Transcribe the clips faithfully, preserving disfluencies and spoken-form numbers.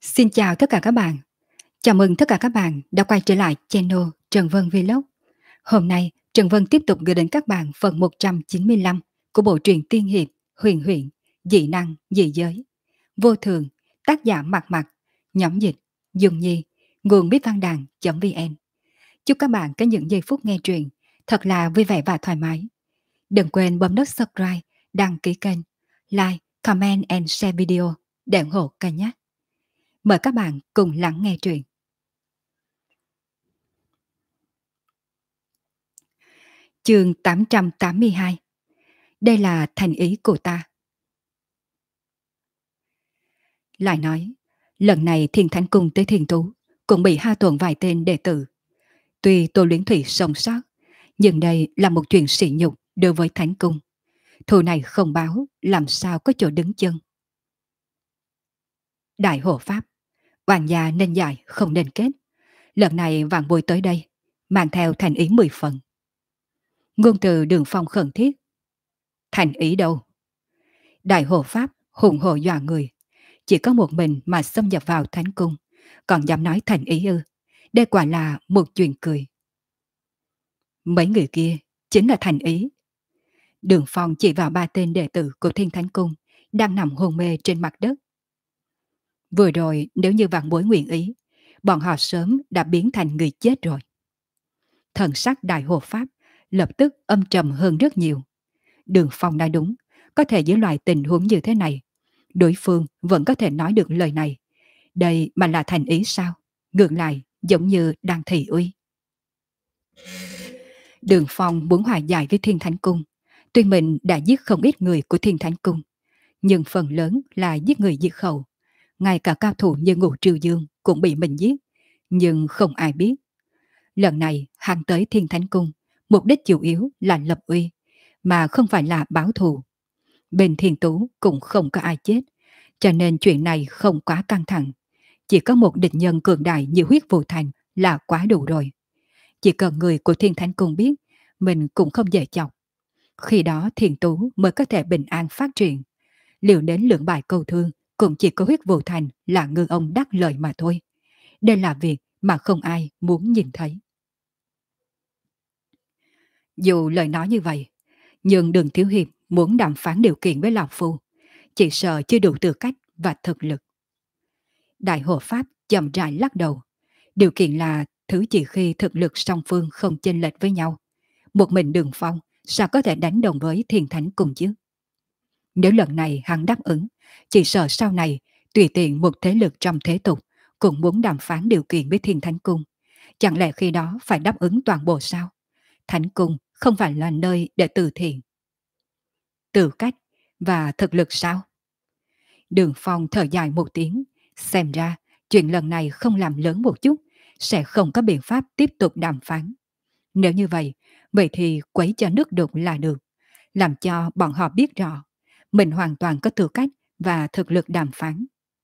Xin chào tất cả các bạn. Chào mừng tất cả các bạn đã quay trở lại channel Trần Vân Vlog. Hôm nay, Trần Vân tiếp tục gửi đến các bạn phần một trăm chín mươi lăm của bộ truyện tiên hiệp Huyền Huyễn, Dị năng, Dị giới, Vô thường, tác giả Mạc Mạc, nhóm dịch Dung Nhi, nguồn biết văn đàn.vn. Chúc các bạn có những giây phút nghe truyện thật là vui vẻ và thoải mái. Đừng quên bấm nút subscribe, đăng ký kênh, like, comment and share video để ủng hộ kênh nhé. Mời các bạn cùng lắng nghe truyện. Chương tám trăm tám mươi hai. Đây là thành ý của ta. Lại nói, lần này Thiên Thánh Cung tới Thiên Tú cũng bị hao tổn vài tên đệ tử. Tuy Tô Luyến Thủy sống sót, nhưng đây là một chuyện sỉ nhục đối với Thánh Cung. Thù này không báo, làm sao có chỗ đứng chân. Đại hộ pháp, hoàng gia nên giải không nên kết. Lần này vạn bối tới đây, mang theo thành ý mười phần. Ngôn từ Đường Phong khẩn thiết. Thành ý đâu? Đại hộ pháp hùng hồ dọa người. Chỉ có một mình mà xâm nhập vào Thánh Cung, còn dám nói thành ý ư? Đây quả là một chuyện cười. Mấy người kia chính là thành ý. Đường Phong chỉ vào ba tên đệ tử của Thiên Thánh Cung đang nằm hôn mê trên mặt đất. Vừa rồi nếu như vạn bối nguyện ý, bọn họ sớm đã biến thành người chết rồi. Thần sắc đại hộ pháp lập tức âm trầm hơn rất nhiều. Đường Phong nói đúng, có thể dưới loại tình huống như thế này, đối phương vẫn có thể nói được lời này. Đây mà là thành ý sao? Ngược lại giống như đang thị uy. Đường Phong muốn hòa giải với Thiên Thánh Cung. Tuy mình đã giết không ít người của Thiên Thánh Cung, nhưng phần lớn là giết người diệt khẩu. Ngay cả cao thủ như Ngũ Triều Dương cũng bị mình giết, nhưng không ai biết. Lần này hắn tới Thiên Thánh Cung, mục đích chủ yếu là lập uy, mà không phải là báo thù. Bên Thiên Tú cũng không có ai chết, cho nên chuyện này không quá căng thẳng. Chỉ có một địch nhân cường đại như Huyết Vô Thành là quá đủ rồi. Chỉ cần người của Thiên Thánh Cung biết, mình cũng không dễ chọc. Khi đó Thiên Tú mới có thể bình an phát triển. Liệu đến lượng bài câu thương cũng chỉ có Huyết Vô Thành là ngư ông đắc lợi mà thôi. Đây là việc mà không ai muốn nhìn thấy. Dù lời nói như vậy, nhưng Đường Thiếu Hiệp muốn đàm phán điều kiện với Lão Phu, chỉ sợ chưa đủ tư cách và thực lực. Đại hộ pháp chậm rãi lắc đầu. Điều kiện là thứ chỉ khi thực lực song phương không chênh lệch với nhau. Một mình Đường Phong sao có thể đánh đồng với Thiên Thánh Cung chứ? Nếu lần này hắn đáp ứng, chỉ sợ sau này tùy tiện một thế lực trong thế tục cũng muốn đàm phán điều kiện với Thiên Thánh Cung. Chẳng lẽ khi đó phải đáp ứng toàn bộ sao? Thánh Cung không phải là nơi để từ thiện. Tư cách và thực lực sao? Đường Phong thở dài một tiếng, xem ra chuyện lần này không làm lớn một chút, sẽ không có biện pháp tiếp tục đàm phán. Nếu như vậy, vậy thì quấy cho nước đục là được, làm cho bọn họ biết rõ, mình hoàn toàn có tư cách và thực lực đàm phán.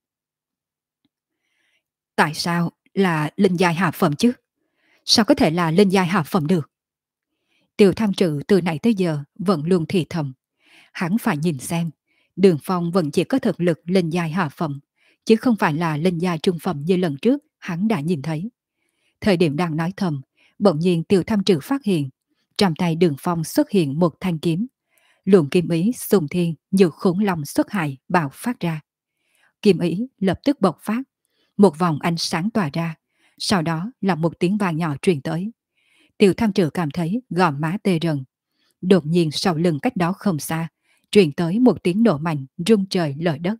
Tại sao là linh giai hạ phẩm chứ? Sao có thể là linh giai hạ phẩm được? Tiêu Tham Trự từ nãy tới giờ vẫn luôn thì thầm. Hắn phải nhìn xem, Đường Phong vẫn chỉ có thực lực linh giai hạ phẩm, chứ không phải là linh giai trung phẩm như lần trước hắn đã nhìn thấy. Thời điểm đang nói thầm, bỗng nhiên Tiêu Tham Trự phát hiện, trong tay Đường Phong xuất hiện một thanh kiếm. Luồng kiếm ý xung thiên như khủng long xuất hại bạo phát ra. Kiếm ý lập tức bộc phát, một vòng ánh sáng tỏa ra, sau đó là một tiếng vang nhỏ truyền tới. Tiêu Tham Trự cảm thấy gò má tê rần. Đột nhiên sau lưng cách đó không xa, truyền tới một tiếng nổ mạnh rung trời lở đất.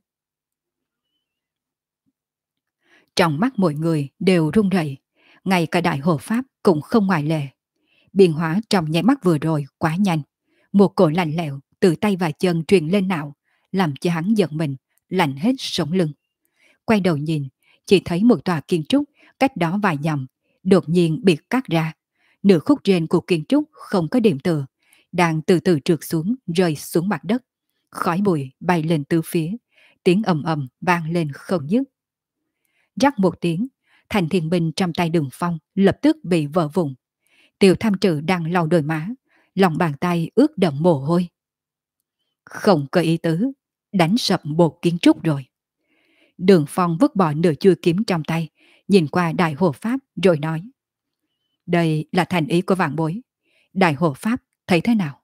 Trong mắt mọi người đều run rẩy, ngay cả đại hộ pháp cũng không ngoại lệ. Biến hóa trong nháy mắt vừa rồi quá nhanh, một cổ lạnh lẽo từ tay và chân truyền lên não, làm cho hắn giật mình, lạnh hết sống lưng. Quay đầu nhìn, chỉ thấy một tòa kiến trúc cách đó vài dặm đột nhiên bị cắt ra. Nửa khúc trên của kiến trúc không có điểm tựa, đang từ từ trượt xuống, rơi xuống mặt đất. Khói bụi bay lên từ phía, tiếng ầm ầm vang lên không dứt. Rắc một tiếng, thành thiên binh trong tay Đường Phong lập tức bị vỡ vụn. Tiêu Tham Trự đang lau đôi má, lòng bàn tay ướt đẫm mồ hôi. Không có ý tứ, đánh sập một kiến trúc rồi. Đường Phong vứt bỏ nửa chuôi kiếm trong tay, nhìn qua Đại Hộ Pháp rồi nói. Đây là thành ý của vạn bối. Đại Hộ Pháp thấy thế nào?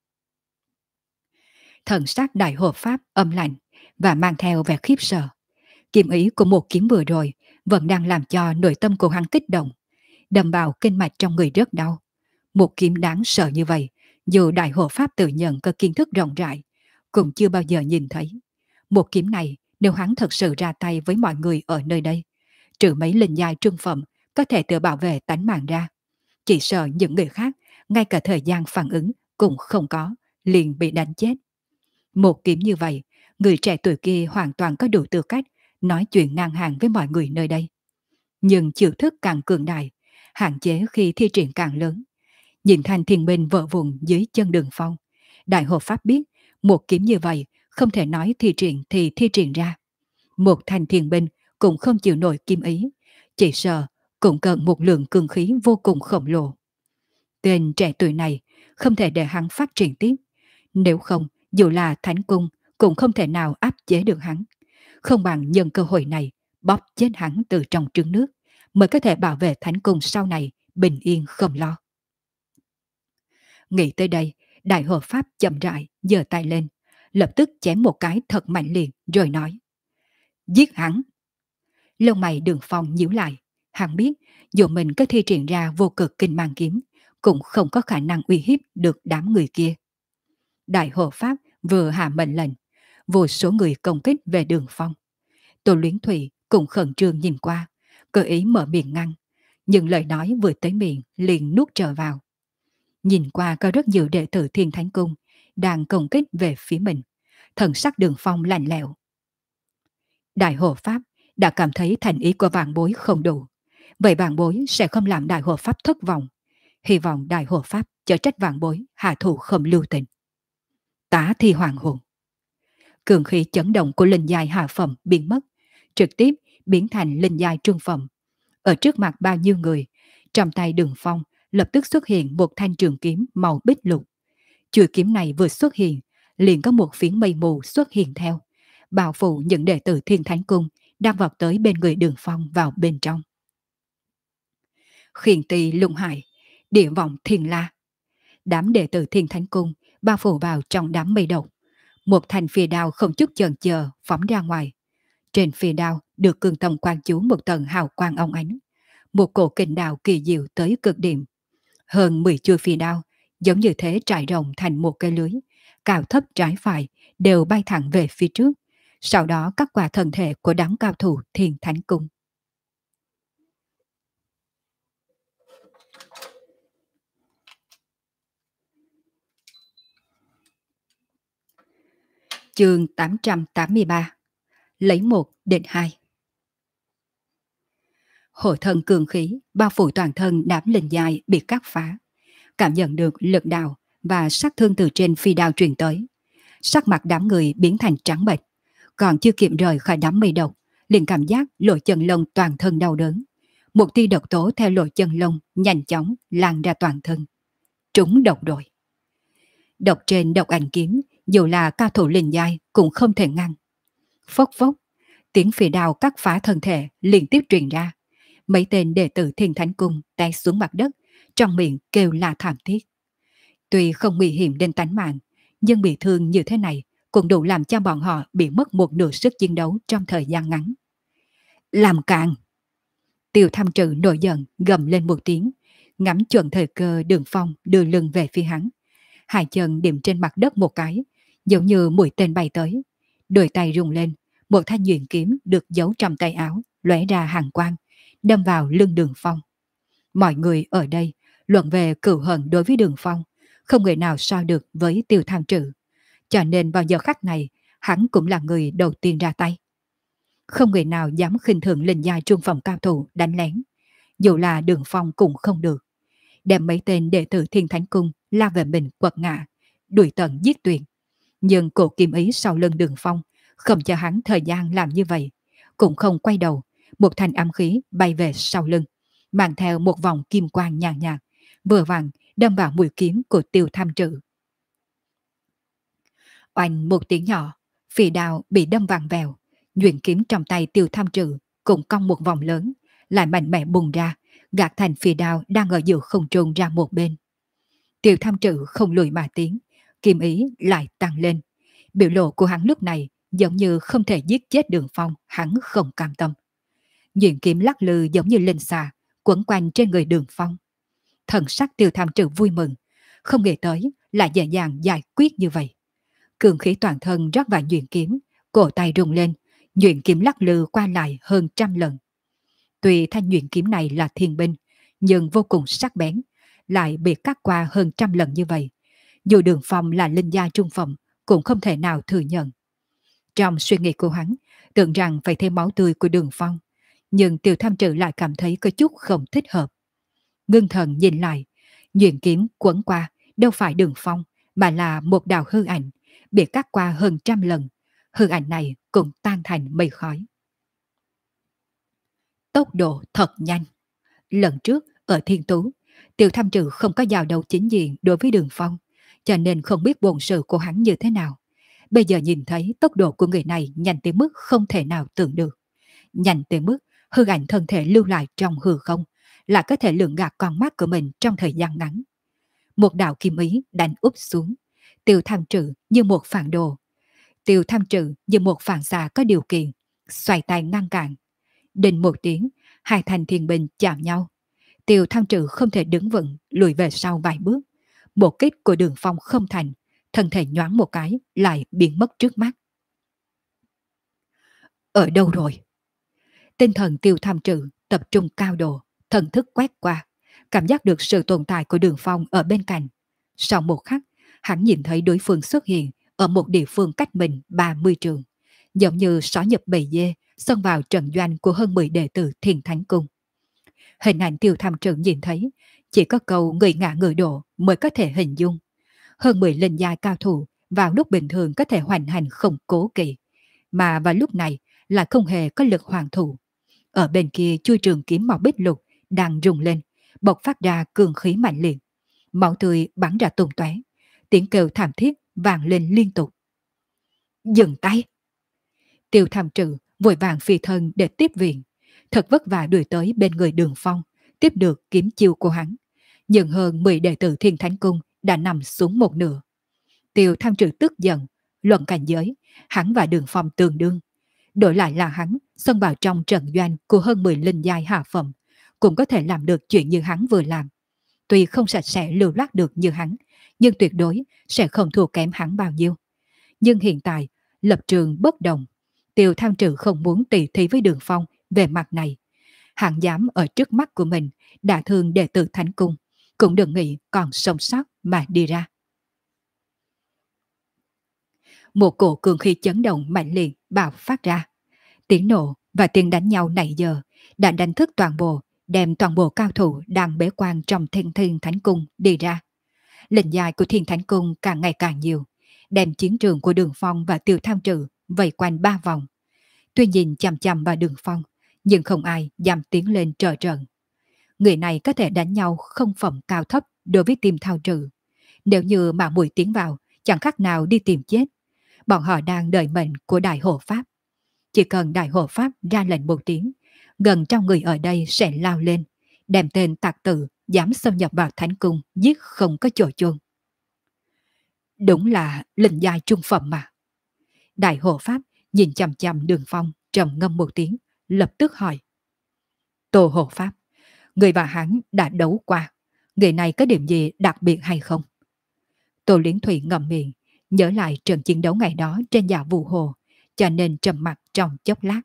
Thần sắc Đại Hộ Pháp âm lạnh và mang theo vẻ khiếp sợ. Kiếm ý của một kiếm vừa rồi vẫn đang làm cho nội tâm của hắn kích động, đâm vào kinh mạch trong người rất đau. Một kiếm đáng sợ như vậy, dù Đại Hộ Pháp tự nhận có kiến thức rộng rãi, cũng chưa bao giờ nhìn thấy. Một kiếm này, nếu hắn thật sự ra tay với mọi người ở nơi đây, trừ mấy linh giai trung phẩm có thể tự bảo vệ tánh mạng ra, chỉ sợ những người khác, ngay cả thời gian phản ứng cũng không có, liền bị đánh chết. Một kiếm như vậy, người trẻ tuổi kia hoàn toàn có đủ tư cách nói chuyện ngang hàng với mọi người nơi đây. Nhưng chiêu thức càng cường đại, hạn chế khi thi triển càng lớn. Nhìn thanh thiên binh vỡ vụn dưới chân Đường Phong, Đại Hộ Pháp biết một kiếm như vậy không thể nói thi triển thì thi triển ra. Một thanh thiên binh cũng không chịu nổi kim ý, chỉ sợ cũng cần một lượng cường khí vô cùng khổng lồ. Tên trẻ tuổi này không thể để hắn phát triển tiếp, nếu không dù là thánh cung cũng không thể nào áp chế được hắn. Không bằng nhân cơ hội này bóp chết hắn từ trong trứng nước, mới có thể bảo vệ thánh cung sau này bình yên không lo. Nghĩ tới đây, Đại Hộ Pháp chậm rãi giơ tay lên, lập tức chém một cái thật mạnh liền rồi nói. Giết hắn! Lông mày Đường Phong nhíu lại, hắn biết dù mình có thi triển ra vô cực kinh mang kiếm, cũng không có khả năng uy hiếp được đám người kia. Đại Hộ Pháp vừa hạ mệnh lệnh, vô số người công kích về Đường Phong. Tô Luyến Thủy cũng khẩn trương nhìn qua, cơ ý mở miệng ngăn, nhưng lời nói vừa tới miệng liền nuốt trở vào. Nhìn qua có rất nhiều đệ tử Thiên Thánh Cung đang công kích về phía mình, thần sắc Đường Phong lạnh lẽo. Đại Hộ Pháp đã cảm thấy thành ý của vạn bối không đủ, vậy vạn bối sẽ không làm Đại Hộ Pháp thất vọng. Hy vọng Đại Hộ Pháp chớ trách vạn bối hạ thủ không lưu tình. Tá thi hoàng hồn. Cường khí chấn động của linh giai hạ phẩm biến mất, trực tiếp biến thành linh giai trung phẩm. Ở trước mặt bao nhiêu người, trong tay Đường Phong lập tức xuất hiện một thanh trường kiếm màu bích lục. Chuôi kiếm này vừa xuất hiện, liền có một phiến mây mù xuất hiện theo, bao phủ những đệ tử Thiên Thánh Cung đang vọt tới bên người Đường Phong vào bên trong. Khiển tỳ lung hải, địa vọng thiên la. Đám đệ tử Thiên Thánh Cung bao phủ vào trong đám mây độc. Một thanh phi đao không chút chần chờ phóng ra ngoài. Trên phi đao được cường tông quan chú một tầng hào quang óng ánh. Một cổ kình đạo kỳ diệu tới cực điểm. Hơn mười chuôi phi đao giống như thế trải rộng thành một cây lưới, cao thấp trái phải đều bay thẳng về phía trước, sau đó cắt qua thân thể của đám cao thủ Thiên Thánh Cung. Chương tám trăm tám mươi ba. Lấy một định hai. Hộ thân cường khí bao phủ toàn thân đám linh dài bị cắt phá, cảm nhận được lực đạo và sát thương từ trên phi đao truyền tới. Sắc mặt đám người biến thành trắng bệch, còn chưa kịp rời khỏi đám mây độc, liền cảm giác lỗ chân lông toàn thân đau đớn. Một tia độc tố theo lỗ chân lông nhanh chóng lan ra toàn thân. Trúng độc rồi. Độc trên độc ảnh kiếm, dù là cao thủ linh giai cũng không thể ngăn. Phốc phốc, tiếng phi đao cắt phá thân thể liên tiếp truyền ra. Mấy tên đệ tử Thiên Thánh Cung té xuống mặt đất, trong miệng kêu la thảm thiết. Tuy không nguy hiểm đến tánh mạng, nhưng bị thương như thế này cũng đủ làm cho bọn họ bị mất một nửa sức chiến đấu trong thời gian ngắn. Làm càn! Tiêu Tham Trừ nổi giận gầm lên một tiếng, ngắm chuẩn thời cơ Đường Phong đưa lưng về phía hắn. Hai chân điểm trên mặt đất một cái, giống như mũi tên bay tới. Đôi tay rung lên, một thanh nhuyễn kiếm được giấu trong tay áo, lóe ra hàng quang, đâm vào lưng Đường Phong. Mọi người ở đây luận về cừu hận đối với Đường Phong, không người nào so được với Tiêu Tham Trừ. Cho nên vào giờ khắc này, hắn cũng là người đầu tiên ra tay. Không người nào dám khinh thường linh giai trung phẩm cao thủ đánh lén, dù là Đường Phong cũng không được. Đem mấy tên đệ tử Thiên Thánh Cung la về mình quật ngã, đuổi tận giết tuyệt. Nhưng cổ kim ý sau lưng Đường Phong không cho hắn thời gian làm như vậy, cũng không quay đầu, một thanh âm khí bay về sau lưng, mang theo một vòng kim quang nhàn nhạt, vừa vặn đâm vào mũi kiếm của Tiêu Tham Trừ. Oanh một tiếng nhỏ, phi đao bị đâm vàng vèo, Nhuyễn kiếm trong tay Tiêu Tham Trừ cũng cong một vòng lớn, lại mạnh mẽ bùng ra, gạt thành phi đao đang ở giữa không trung ra một bên. Tiêu Tham Trừ không lùi mà tiến, kiếm ý lại tăng lên. Biểu lộ của hắn lúc này giống như không thể giết chết Đường Phong, hắn không cam tâm. Nhuyễn kiếm lắc lư giống như linh xà, quấn quanh trên người Đường Phong. Thần sắc Tiêu Tham Trừ vui mừng, không nghĩ tới lại dễ dàng giải quyết như vậy. Cường khí toàn thân rót vào nhuyễn kiếm, cổ tay rung lên, nhuyễn kiếm lắc lư qua lại hơn trăm lần. Tuy thanh nhuyễn kiếm này là thiên binh, nhưng vô cùng sắc bén, lại bị cắt qua hơn trăm lần như vậy. Dù Đường Phong là linh gia trung phẩm, cũng không thể nào thừa nhận. Trong suy nghĩ của hắn, tưởng rằng phải thêm máu tươi của Đường Phong, nhưng Tiêu Tham Trừ lại cảm thấy có chút không thích hợp. Ngưng thần nhìn lại, nhuyễn kiếm quấn qua đâu phải Đường Phong, mà là một đạo hư ảnh, bị cắt qua hơn trăm lần. Hư ảnh này cũng tan thành mây khói. Tốc độ thật nhanh. Lần trước ở Thiên Tú, Tiêu Tham Trừ không có giao đấu chính diện đối với Đường Phong, cho nên không biết bổn sự của hắn như thế nào. Bây giờ nhìn thấy tốc độ của người này nhanh tới mức không thể nào tưởng được. Nhanh tới mức hư ảnh thân thể lưu lại trong hư không, là có thể lường gạt con mắt của mình trong thời gian ngắn. Một đạo kim ý đánh úp xuống. Tiêu Tham Trừ như một phản đồ. Tiêu Tham Trừ như một phản xạ có điều kiện, xoay tay ngăn cản. Đình một tiếng, hai thành thiên binh chạm nhau. Tiêu Tham Trừ không thể đứng vững, lùi về sau vài bước. Một kích của Đường Phong không thành, thân thể nhoáng một cái lại biến mất trước mắt. Ở đâu rồi? Tinh thần Tiêu Tham Trừ tập trung cao độ, thần thức quét qua, cảm giác được sự tồn tại của Đường Phong ở bên cạnh. Sau một khắc, hắn nhìn thấy đối phương xuất hiện ở một địa phương cách mình ba mươi trường, giống như sói nhập bầy dê xông vào trận doanh của hơn mười đệ tử Thiên Thánh Cung. Hình ảnh Tiêu Tham Trừ nhìn thấy chỉ có câu người ngã người đổ mới có thể hình dung. Hơn mười linh giai cao thủ vào lúc bình thường có thể hoành hành không cố kỵ, mà vào lúc này là không hề có lực hoàn thủ. Ở bên kia chui trường kiếm màu bích lục đang rung lên, bộc phát ra cường khí mạnh liệt. Máu tươi bắn ra tung tóe, tiếng kêu thảm thiết vang lên liên tục. Dừng tay! Tiêu Tham Trừ vội vàng phi thân để tiếp viện, thật vất vả đuổi tới bên người Đường Phong, tiếp được kiếm chiêu của hắn. Nhưng hơn mười đệ tử Thiên Thánh Cung đã nằm xuống một nửa. Tiêu Tham Trừ tức giận, luận cảnh giới, hắn và Đường Phong tương đương. Đổi lại là hắn xông vào trong trận doanh của hơn mười linh giai hạ phẩm, cũng có thể làm được chuyện như hắn vừa làm. Tuy không sạch sẽ lưu loát được như hắn, nhưng tuyệt đối sẽ không thua kém hắn bao nhiêu. Nhưng hiện tại, lập trường bất đồng. Tiêu Tham Trừ không muốn tỉ thí với Đường Phong về mặt này. Hắn dám ở trước mắt của mình đả thương đệ tử Thánh Cung, cũng đừng nghĩ còn sống sót mà đi ra. Một cổ cường khí chấn động mạnh liệt bạo phát ra. Tiếng nổ và tiếng đánh nhau nãy giờ đã đánh thức toàn bộ, đem toàn bộ cao thủ đang bế quan trong Thiên Thiên Thánh Cung đi ra. Lệnh dài của Thiên Thánh Cung càng ngày càng nhiều, đem chiến trường của Đường Phong và Tiêu Tham Trừ vây quanh ba vòng. Tuy nhìn chằm chằm vào Đường Phong, nhưng không ai dám tiến lên trợ trận. Người này có thể đánh nhau không phẩm cao thấp đối với Tim Thao Trừ. Nếu như mà mũi tiến vào, chẳng khác nào đi tìm chết. Bọn họ đang đợi mệnh của Đại Hộ Pháp. Chỉ cần Đại Hộ Pháp ra lệnh một tiếng, gần trăm người ở đây sẽ lao lên, đem tên tặc tử dám xâm nhập vào Thánh Cung giết không có chỗ chôn. Đúng là linh giai trung phẩm mà. Đại Hộ Pháp nhìn chằm chằm Đường Phong, trầm ngâm một tiếng, lập tức hỏi. Tô Hộ Pháp, người và hắn đã đấu qua, người này có điểm gì đặc biệt hay không? Tô Liễn Thủy ngậm miệng, nhớ lại trận chiến đấu ngày đó trên Dạ Vũ Hồ, cho nên trầm mặt trong chốc lát.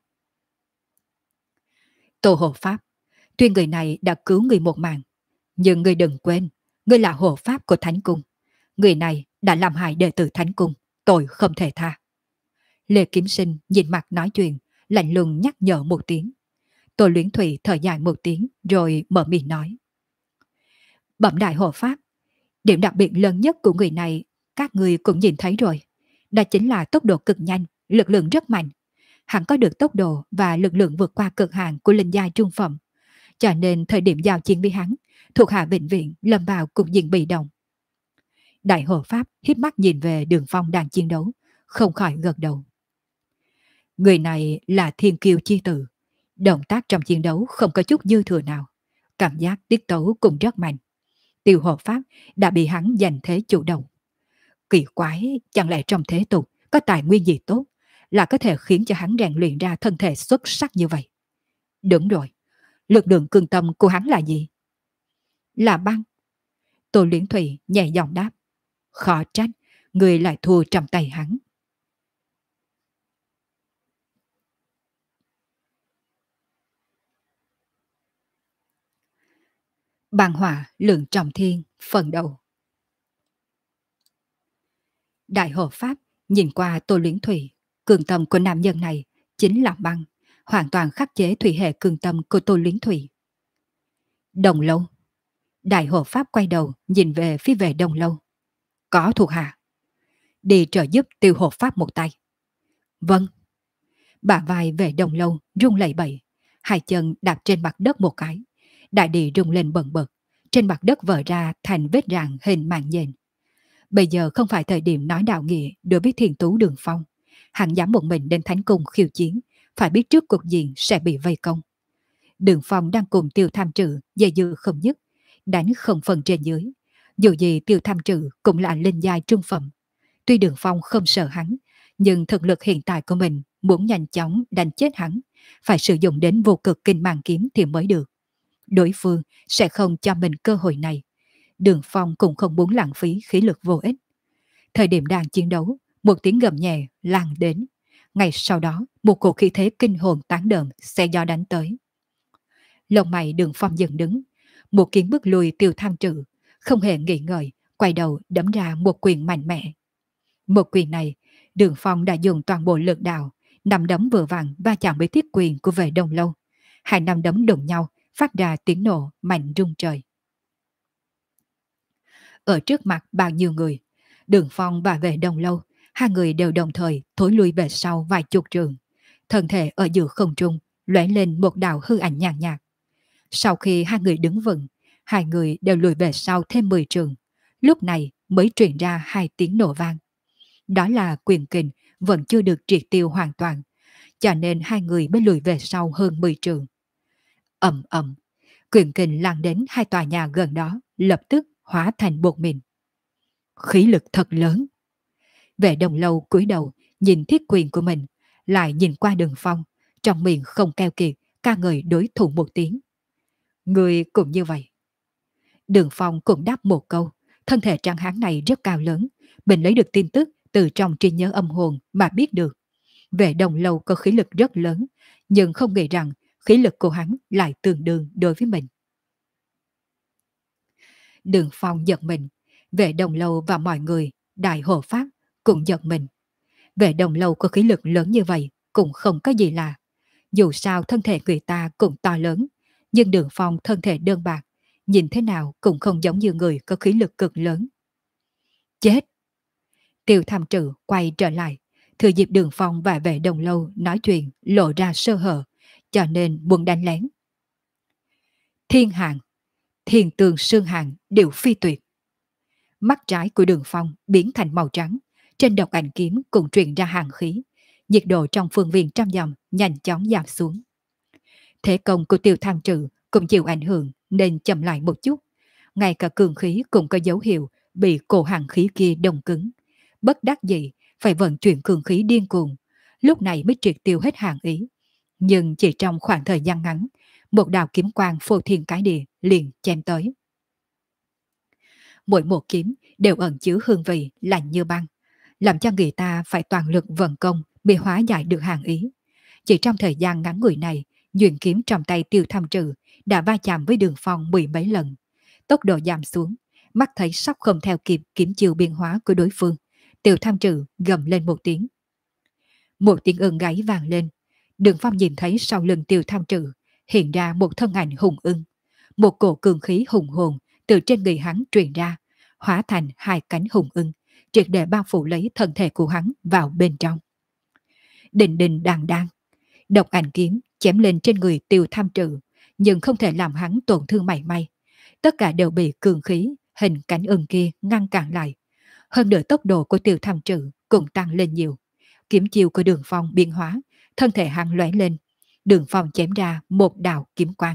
Tô Hộ Pháp, tuy người này đã cứu người một mạng, nhưng người đừng quên, người là hộ pháp của Thánh Cung. Người này đã làm hại đệ tử Thánh Cung, tội không thể tha. Lê Kiếm Sinh nhìn mặt nói chuyện, lạnh lùng nhắc nhở một tiếng. Tô Liễn Thủy thở dài một tiếng rồi mở miệng nói. Bẩm đại hộ pháp, điểm đặc biệt lớn nhất của người này các người cũng nhìn thấy rồi. Đó chính là tốc độ cực nhanh, lực lượng rất mạnh. Hắn có được tốc độ và lực lượng vượt qua cực hạn của linh giai trung phẩm. Cho nên thời điểm giao chiến với hắn, thuộc hạ bệnh viện lâm vào cục diện bị động. Đại hộ pháp híp mắt nhìn về Đường Phong đang chiến đấu, không khỏi gật đầu. Người này là thiên kiêu chi tử, động tác trong chiến đấu không có chút dư thừa nào, cảm giác tiết tấu cũng rất mạnh. Tiêu hộ pháp đã bị hắn giành thế chủ động. Kỳ quái, chẳng lẽ trong thế tục có tài nguyên gì tốt là có thể khiến cho hắn rèn luyện ra thân thể xuất sắc như vậy? Đúng rồi, lực lượng cương tâm của hắn là gì? Là băng. Tô Luyện Thủy nhẹ giọng đáp. Khó trách, người lại thua trong tay hắn. Bàng hỏa lượng trọng thiên, phần đầu. Đại hộ pháp nhìn qua Tô Luyện Thủy, cường tâm của nam nhân này chính là băng, hoàn toàn khắc chế thủy hệ cường tâm của Tô Luyện Thủy. Đồng lâu. Đại hộ pháp quay đầu nhìn về phía về Đồng lâu. Có thuộc hạ. Đi trợ giúp tiêu hộ pháp một tay. Vâng. Bả vai về Đồng lâu rung lẩy bẩy, hai chân đạp trên mặt đất một cái. Đại địa rung lên bần bật, trên mặt đất vỡ ra thành vết rạn hình mạng nhện. Bây giờ không phải thời điểm nói đạo nghĩa đối với Thiên Tú Đường Phong. Hắn dám một mình đến Thánh Cung khiêu chiến, phải biết trước cuộc diện sẽ bị vây công. Đường Phong đang cùng Tiêu Tham Trừ dây dưa không dứt, đánh không phần trên dưới. Dù gì Tiêu Tham Trừ cũng là linh giai trung phẩm. Tuy Đường Phong không sợ hắn, nhưng thực lực hiện tại của mình muốn nhanh chóng đánh chết hắn, phải sử dụng đến vô cực kinh màng kiếm thì mới được. Đối phương sẽ không cho mình cơ hội này. Đường Phong cũng không muốn lãng phí khí lực vô ích. Thời điểm đang chiến đấu, một tiếng gầm nhẹ lan đến. Ngay sau đó, một cổ khí thế kinh hồn tán đờm xe gió đánh tới. Lông mày Đường Phong dừng đứng, một kiếm bước lùi Tiêu Tham Trừ, không hề nghĩ ngợi, quay đầu đấm ra một quyền mạnh mẽ. Một quyền này, Đường Phong đã dùng toàn bộ lực đạo, nắm đấm vừa vặn va chạm với thiết quyền của Vệ Đông Lâu. Hai nắm đấm đụng nhau, phát ra tiếng nổ mạnh rung trời. Ở trước mặt bao nhiêu người, Đường Phong và Vệ Đông Lâu, hai người đều đồng thời thối lui về sau vài chục trường. Thân thể ở giữa không trung lóe lên một đạo hư ảnh nhàn nhạt. Sau khi hai người đứng vững, hai người đều lùi về sau thêm mười trường. Lúc này mới truyền ra hai tiếng nổ vang. Đó là quyền kình vẫn chưa được triệt tiêu hoàn toàn, cho nên hai người mới lùi về sau hơn mười trường. Ầm ầm, quyền kình lan đến hai tòa nhà gần đó, lập tức hóa thành bột mịn. Khí lực thật lớn. Vệ Đồng Lâu cúi đầu nhìn thiết quyền của mình, lại nhìn qua Đường Phong, trong miệng không keo kiệt ca ngợi đối thủ một tiếng. Người cũng như vậy. Đường Phong cũng đáp một câu, thân thể trắng hán này rất cao lớn, mình lấy được tin tức từ trong trí nhớ âm hồn mà biết được. Vệ Đồng Lâu có khí lực rất lớn, nhưng không nghĩ rằng khí lực của hắn lại tương đương đối với mình. Đường Phong giật mình, Vệ Đồng Lâu và mọi người, đại hộ pháp, cũng giật mình. Vệ Đồng Lâu có khí lực lớn như vậy cũng không có gì lạ. Dù sao thân thể người ta cũng to lớn, nhưng Đường Phong thân thể đơn bạc, nhìn thế nào cũng không giống như người có khí lực cực lớn. Chết! Tiêu Tham Trừ quay trở lại, thừa dịp Đường Phong và Vệ Đồng Lâu nói chuyện lộ ra sơ hở, cho nên muốn đánh lén. Thiên Hàng, Thiên Tường Sương Hàng đều phi tuyệt. Mắt trái của Đường Phong biến thành màu trắng, trên độc ảnh kiếm cũng truyền ra hàng khí, nhiệt độ trong phương viên trăm dặm nhanh chóng giảm xuống. Thế công của Tiêu Tham Trừ cũng chịu ảnh hưởng nên chậm lại một chút, ngay cả cường khí cũng có dấu hiệu bị cổ hàng khí kia đông cứng. Bất đắc dĩ phải vận chuyển cường khí điên cuồng, lúc này mới triệt tiêu hết hàng ý. Nhưng chỉ trong khoảng thời gian ngắn, một đạo kiếm quang phô thiên cái địa liền chém tới. Mỗi một kiếm đều ẩn chứa hương vị lạnh như băng, làm cho người ta phải toàn lực vận công mới hóa giải được hàng ý. Chỉ trong thời gian ngắn ngủi này, nhuyễn kiếm trong tay Tiêu Tham Trừ đã va chạm với Đường Phong mười mấy lần. Tốc độ giảm xuống, mắt thấy sắp không theo kịp kiếm chiêu biến hóa của đối phương. Tiêu Tham Trừ gầm lên một tiếng. Một tiếng ưng gáy vang lên. Đường Phong nhìn thấy sau lưng Tiêu Tham Trừ hiện ra một thân ảnh hùng ưng. Một cổ cường khí hùng hồn từ trên người hắn truyền ra, hóa thành hai cánh hùng ưng, triệt để bao phủ lấy thân thể của hắn vào bên trong. Đình đình đàng đàng, độc ảnh kiếm chém lên trên người Tiêu Tham Trừ, nhưng không thể làm hắn tổn thương mảy may. Tất cả đều bị cường khí hình cánh ưng kia ngăn cản lại. Hơn nữa tốc độ của Tiêu Tham Trừ cũng tăng lên nhiều. Kiếm chiêu của Đường Phong biến hóa, thân thể hắn lóe lên, Đường Phong chém ra một đạo kiếm quang.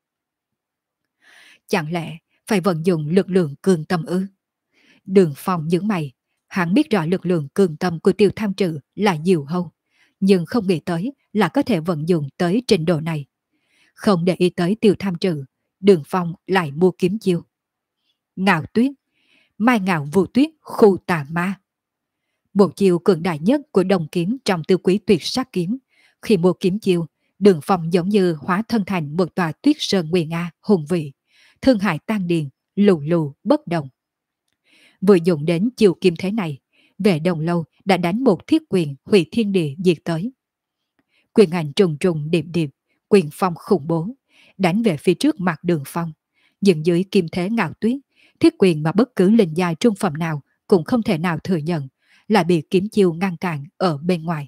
Chẳng lẽ phải vận dụng lực lượng cường tâm ư? Đường Phong nhướng mày, hắn biết rõ lực lượng cường tâm của Tiêu Tham Trừ là diều hâu, nhưng không nghĩ tới là có thể vận dụng tới trình độ này. Không để ý tới Tiêu Tham Trừ, Đường Phong lại mua kiếm chiêu. Ngạo tuyết, mai ngạo vô tuyết khu tà ma. Một chiêu cường đại nhất của đồng kiếm trong Tứ Quý Tuyệt Sát Kiếm. Khi mua kiếm chiêu, Đường Phong giống như hóa thân thành một tòa tuyết sơn nguy nga hùng vị, thương hại tan điền, lù lù bất động. Vừa dùng đến chiều kim thế này, Vệ Đồng Lâu đã đánh một thiết quyền hủy thiên địa diệt tới. Quyền hành trùng trùng điệp điệp, quyền phong khủng bố, đánh về phía trước mặt Đường Phong. Dựng dưới kim thế ngạo tuyết, thiết quyền mà bất cứ linh giai trung phẩm nào cũng không thể nào thừa nhận, lại bị kiếm chiêu ngăn cản ở bên ngoài.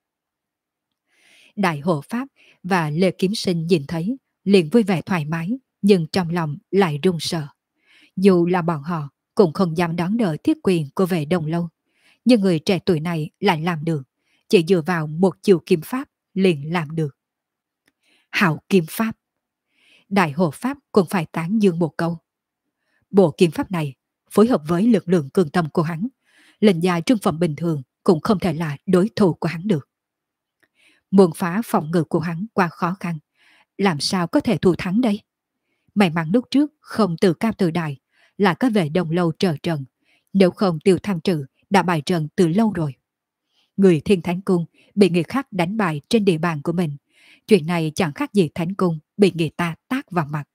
Đại hộ pháp và Lê Kiếm Sinh nhìn thấy, liền vui vẻ thoải mái, nhưng trong lòng lại run sợ. Dù là bọn họ cũng không dám đón đỡ thiết quyền của Vệ Đồng Lâu, nhưng người trẻ tuổi này lại làm được, chỉ dựa vào một chiều kiếm pháp liền làm được. Hảo kiếm pháp. Đại hộ pháp cũng phải tán dương một câu. Bộ kiếm pháp này phối hợp với lực lượng cường tâm của hắn, linh giai trung phẩm bình thường cũng không thể là đối thủ của hắn được. Muốn phá phòng ngự của hắn quá khó khăn, làm sao có thể thủ thắng đây? May mắn lúc trước không tự cao tự đại, là có Vệ Đồng Lâu trợ trận, nếu không Tiêu Tham Trừ đã bại trận từ lâu rồi. Người Thiên Thánh Cung bị người khác đánh bại trên địa bàn của mình, chuyện này chẳng khác gì Thánh Cung bị người ta tát vào mặt.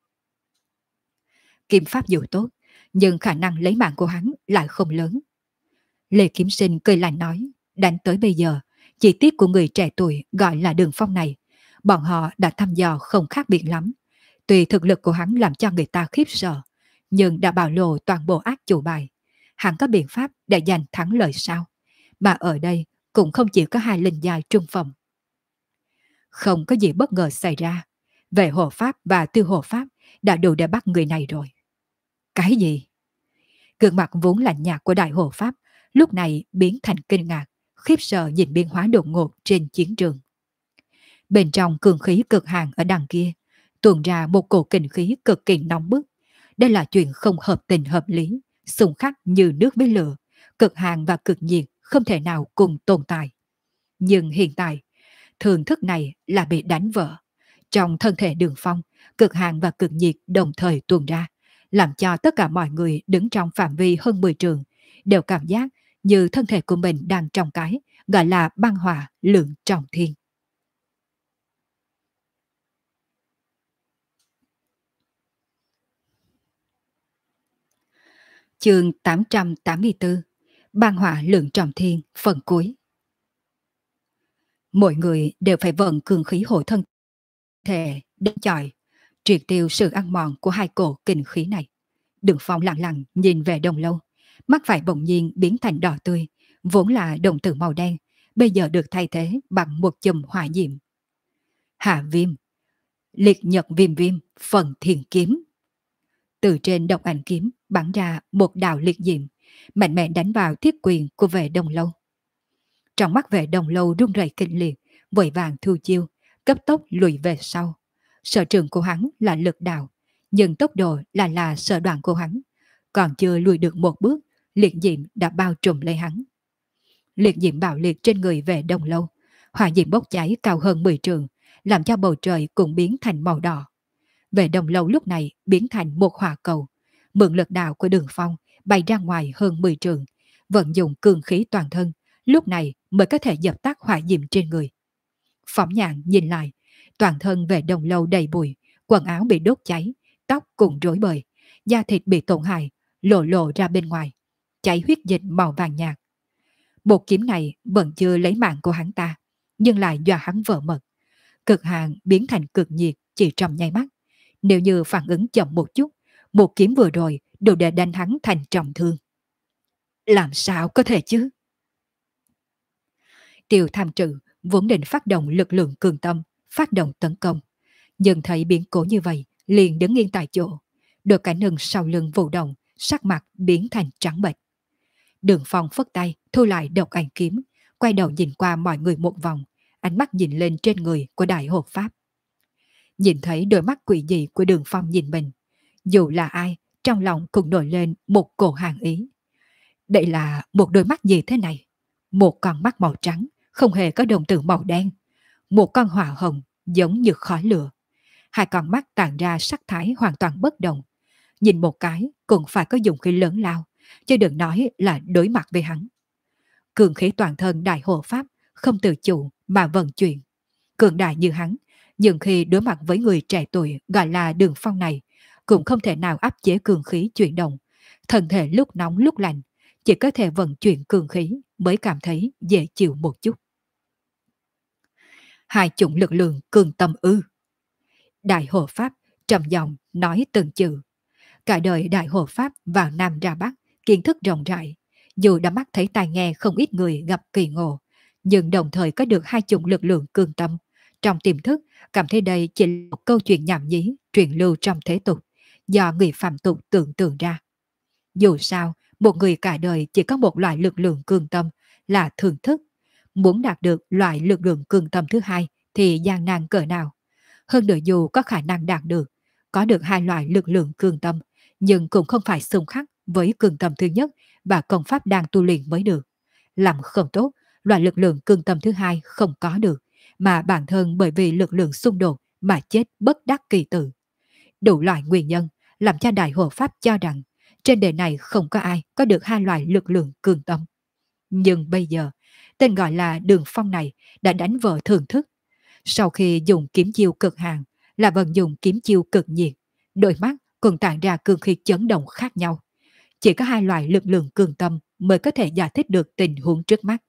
Kiếm pháp dù tốt, nhưng khả năng lấy mạng của hắn lại không lớn. Lê Kiếm Sinh cười lạnh nói, đánh tới bây giờ, chi tiết của người trẻ tuổi gọi là Đường Phong này, bọn họ đã thăm dò không khác biệt lắm. Tuy thực lực của hắn làm cho người ta khiếp sợ, nhưng đã bạo lộ toàn bộ ác chủ bài. Hắn có biện pháp để giành thắng lợi sao? Mà ở đây cũng không chỉ có hai linh giai trung phẩm. Không có gì bất ngờ xảy ra. Vệ hộ pháp và Tiêu hộ pháp đã đủ để bắt người này rồi. Cái gì? Gương mặt vốn lạnh nhạt của đại hộ pháp lúc này biến thành kinh ngạc, khiếp sợ nhìn biến hóa đột ngột trên chiến trường. Bên trong cường khí cực hạn ở đằng kia, tuôn ra một cổ kình khí cực kỳ nóng bức. Đây là chuyện không hợp tình hợp lý, xung khắc như nước với lửa, cực hạn và cực nhiệt không thể nào cùng tồn tại. Nhưng hiện tại, thường thức này là bị đánh vỡ. Trong thân thể Đường Phong, cực hạn và cực nhiệt đồng thời tuôn ra, làm cho tất cả mọi người đứng trong phạm vi hơn mười trường đều cảm giác như thân thể của mình đang trong cái gọi là băng hỏa lượng trọng thiên. Chương tám trăm tám mươi tư, Băng hỏa lượng trọng thiên phần cuối. Mỗi người đều phải vận cường khí hộ thân thể đến chọi, triệt tiêu sự ăn mòn của hai cổ kinh khí này. Đường Phong lặng lặng nhìn về Đồng Lâu, mắt phải bỗng nhiên biến thành đỏ tươi, vốn là đồng tử màu đen, bây giờ được thay thế bằng một chùm hỏa diệm. Hạ viêm, liệt nhật viêm viêm, phần thiền kiếm. Từ trên độc ảnh kiếm bắn ra một đạo liệt diệm, mạnh mẽ đánh vào thiết quyền của Vệ Đồng Lâu. Trong mắt Vệ Đồng Lâu run rẩy kinh liệt, vội vàng thu chiêu, cấp tốc lùi về sau. Sở trường của hắn là lực đạo, nhưng tốc độ là là sở đoạn của hắn. Còn chưa lùi được một bước, liệt diệm đã bao trùm lấy hắn. Liệt diệm bạo liệt trên người Vệ Đồng Lâu, hỏa diệm bốc cháy cao hơn mười trường, làm cho bầu trời cũng biến thành màu đỏ. Vệ Đồng Lâu lúc này biến thành một hỏa cầu, mượn lực đạo của Đường Phong bay ra ngoài hơn mười trường, vận dụng cường khí toàn thân, lúc này mới có thể dập tắt hỏa diệm trên người. Phóng nhạn nhìn lại, toàn thân Vệ Đồng Lâu đầy bụi, quần áo bị đốt cháy, tóc cũng rối bời, da thịt bị tổn hại, lộ lộ ra bên ngoài, chảy huyết dịch màu vàng nhạt. Một kiếm này vẫn chưa lấy mạng của hắn ta, nhưng lại dọa hắn vỡ mật. Cực hạn biến thành cực nhiệt chỉ trong nháy mắt. Nếu như phản ứng chậm một chút, một kiếm vừa rồi đủ để đánh hắn thành trọng thương. Làm sao có thể chứ? Tiêu Tham Trừ vốn định phát động lực lượng cường tâm, phát động tấn công. Nhưng thấy biến cố như vậy, liền đứng yên tại chỗ. Đôi cánh hừng sau lưng vụ động, sắc mặt biến thành trắng bệch. Đường Phong phất tay, thu lại độc ảnh kiếm, quay đầu nhìn qua mọi người một vòng, ánh mắt nhìn lên trên người của đại hộ pháp. Nhìn thấy đôi mắt quỷ dị của Đường Phong nhìn mình, dù là ai, trong lòng cũng nổi lên một cổ hàng ý. Đây là một đôi mắt gì thế này? Một con mắt màu trắng, không hề có đồng tử màu đen. Một con hỏa hồng, giống như khói lửa. Hai con mắt tản ra sắc thái hoàn toàn bất đồng. Nhìn một cái cũng phải có dụng khí lớn lao, chứ đừng nói là đối mặt với hắn. Cường khí toàn thân đại hộ pháp không tự chủ mà vận chuyển. Cường đại như hắn, nhưng khi đối mặt với người trẻ tuổi gọi là Đường Phong này, cũng không thể nào áp chế cường khí chuyển động. Thân thể lúc nóng lúc lạnh, chỉ có thể vận chuyển cường khí mới cảm thấy dễ chịu một chút. Hai chủng lực lượng cường tâm ư. Đại hộ pháp trầm giọng nói từng chữ. Cả đời đại hộ pháp vào Nam ra Bắc, kiến thức rộng rãi. Dù đã mắt thấy tai nghe không ít người gặp kỳ ngộ, nhưng đồng thời có được hai chủng lực lượng cường tâm. Trong tiềm thức, cảm thấy đây chỉ là một câu chuyện nhảm nhí, truyền lưu trong thế tục, do người phạm tục tưởng tượng ra. Dù sao, một người cả đời chỉ có một loại lực lượng cường tâm là thường thức. Muốn đạt được loại lực lượng cường tâm thứ hai thì gian nan cỡ nào. Hơn nữa dù có khả năng đạt được, có được hai loại lực lượng cường tâm, nhưng cũng không phải xung khắc với cường tâm thứ nhất và công pháp đang tu luyện mới được. Làm không tốt, loại lực lượng cường tâm thứ hai không có được, mà bản thân bởi vì lực lượng xung đột mà chết bất đắc kỳ tử. Đủ loại nguyên nhân làm cho đại hộ pháp cho rằng trên đời này không có ai có được hai loại lực lượng cường tâm. Nhưng bây giờ, tên gọi là Đường Phong này đã đánh vỡ thường thức. Sau khi dùng kiếm chiêu cực hạn là vận dụng kiếm chiêu cực nhiệt, đôi mắt cũng tản ra cương khí chấn động khác nhau. Chỉ có hai loại lực lượng cường tâm mới có thể giải thích được tình huống trước mắt.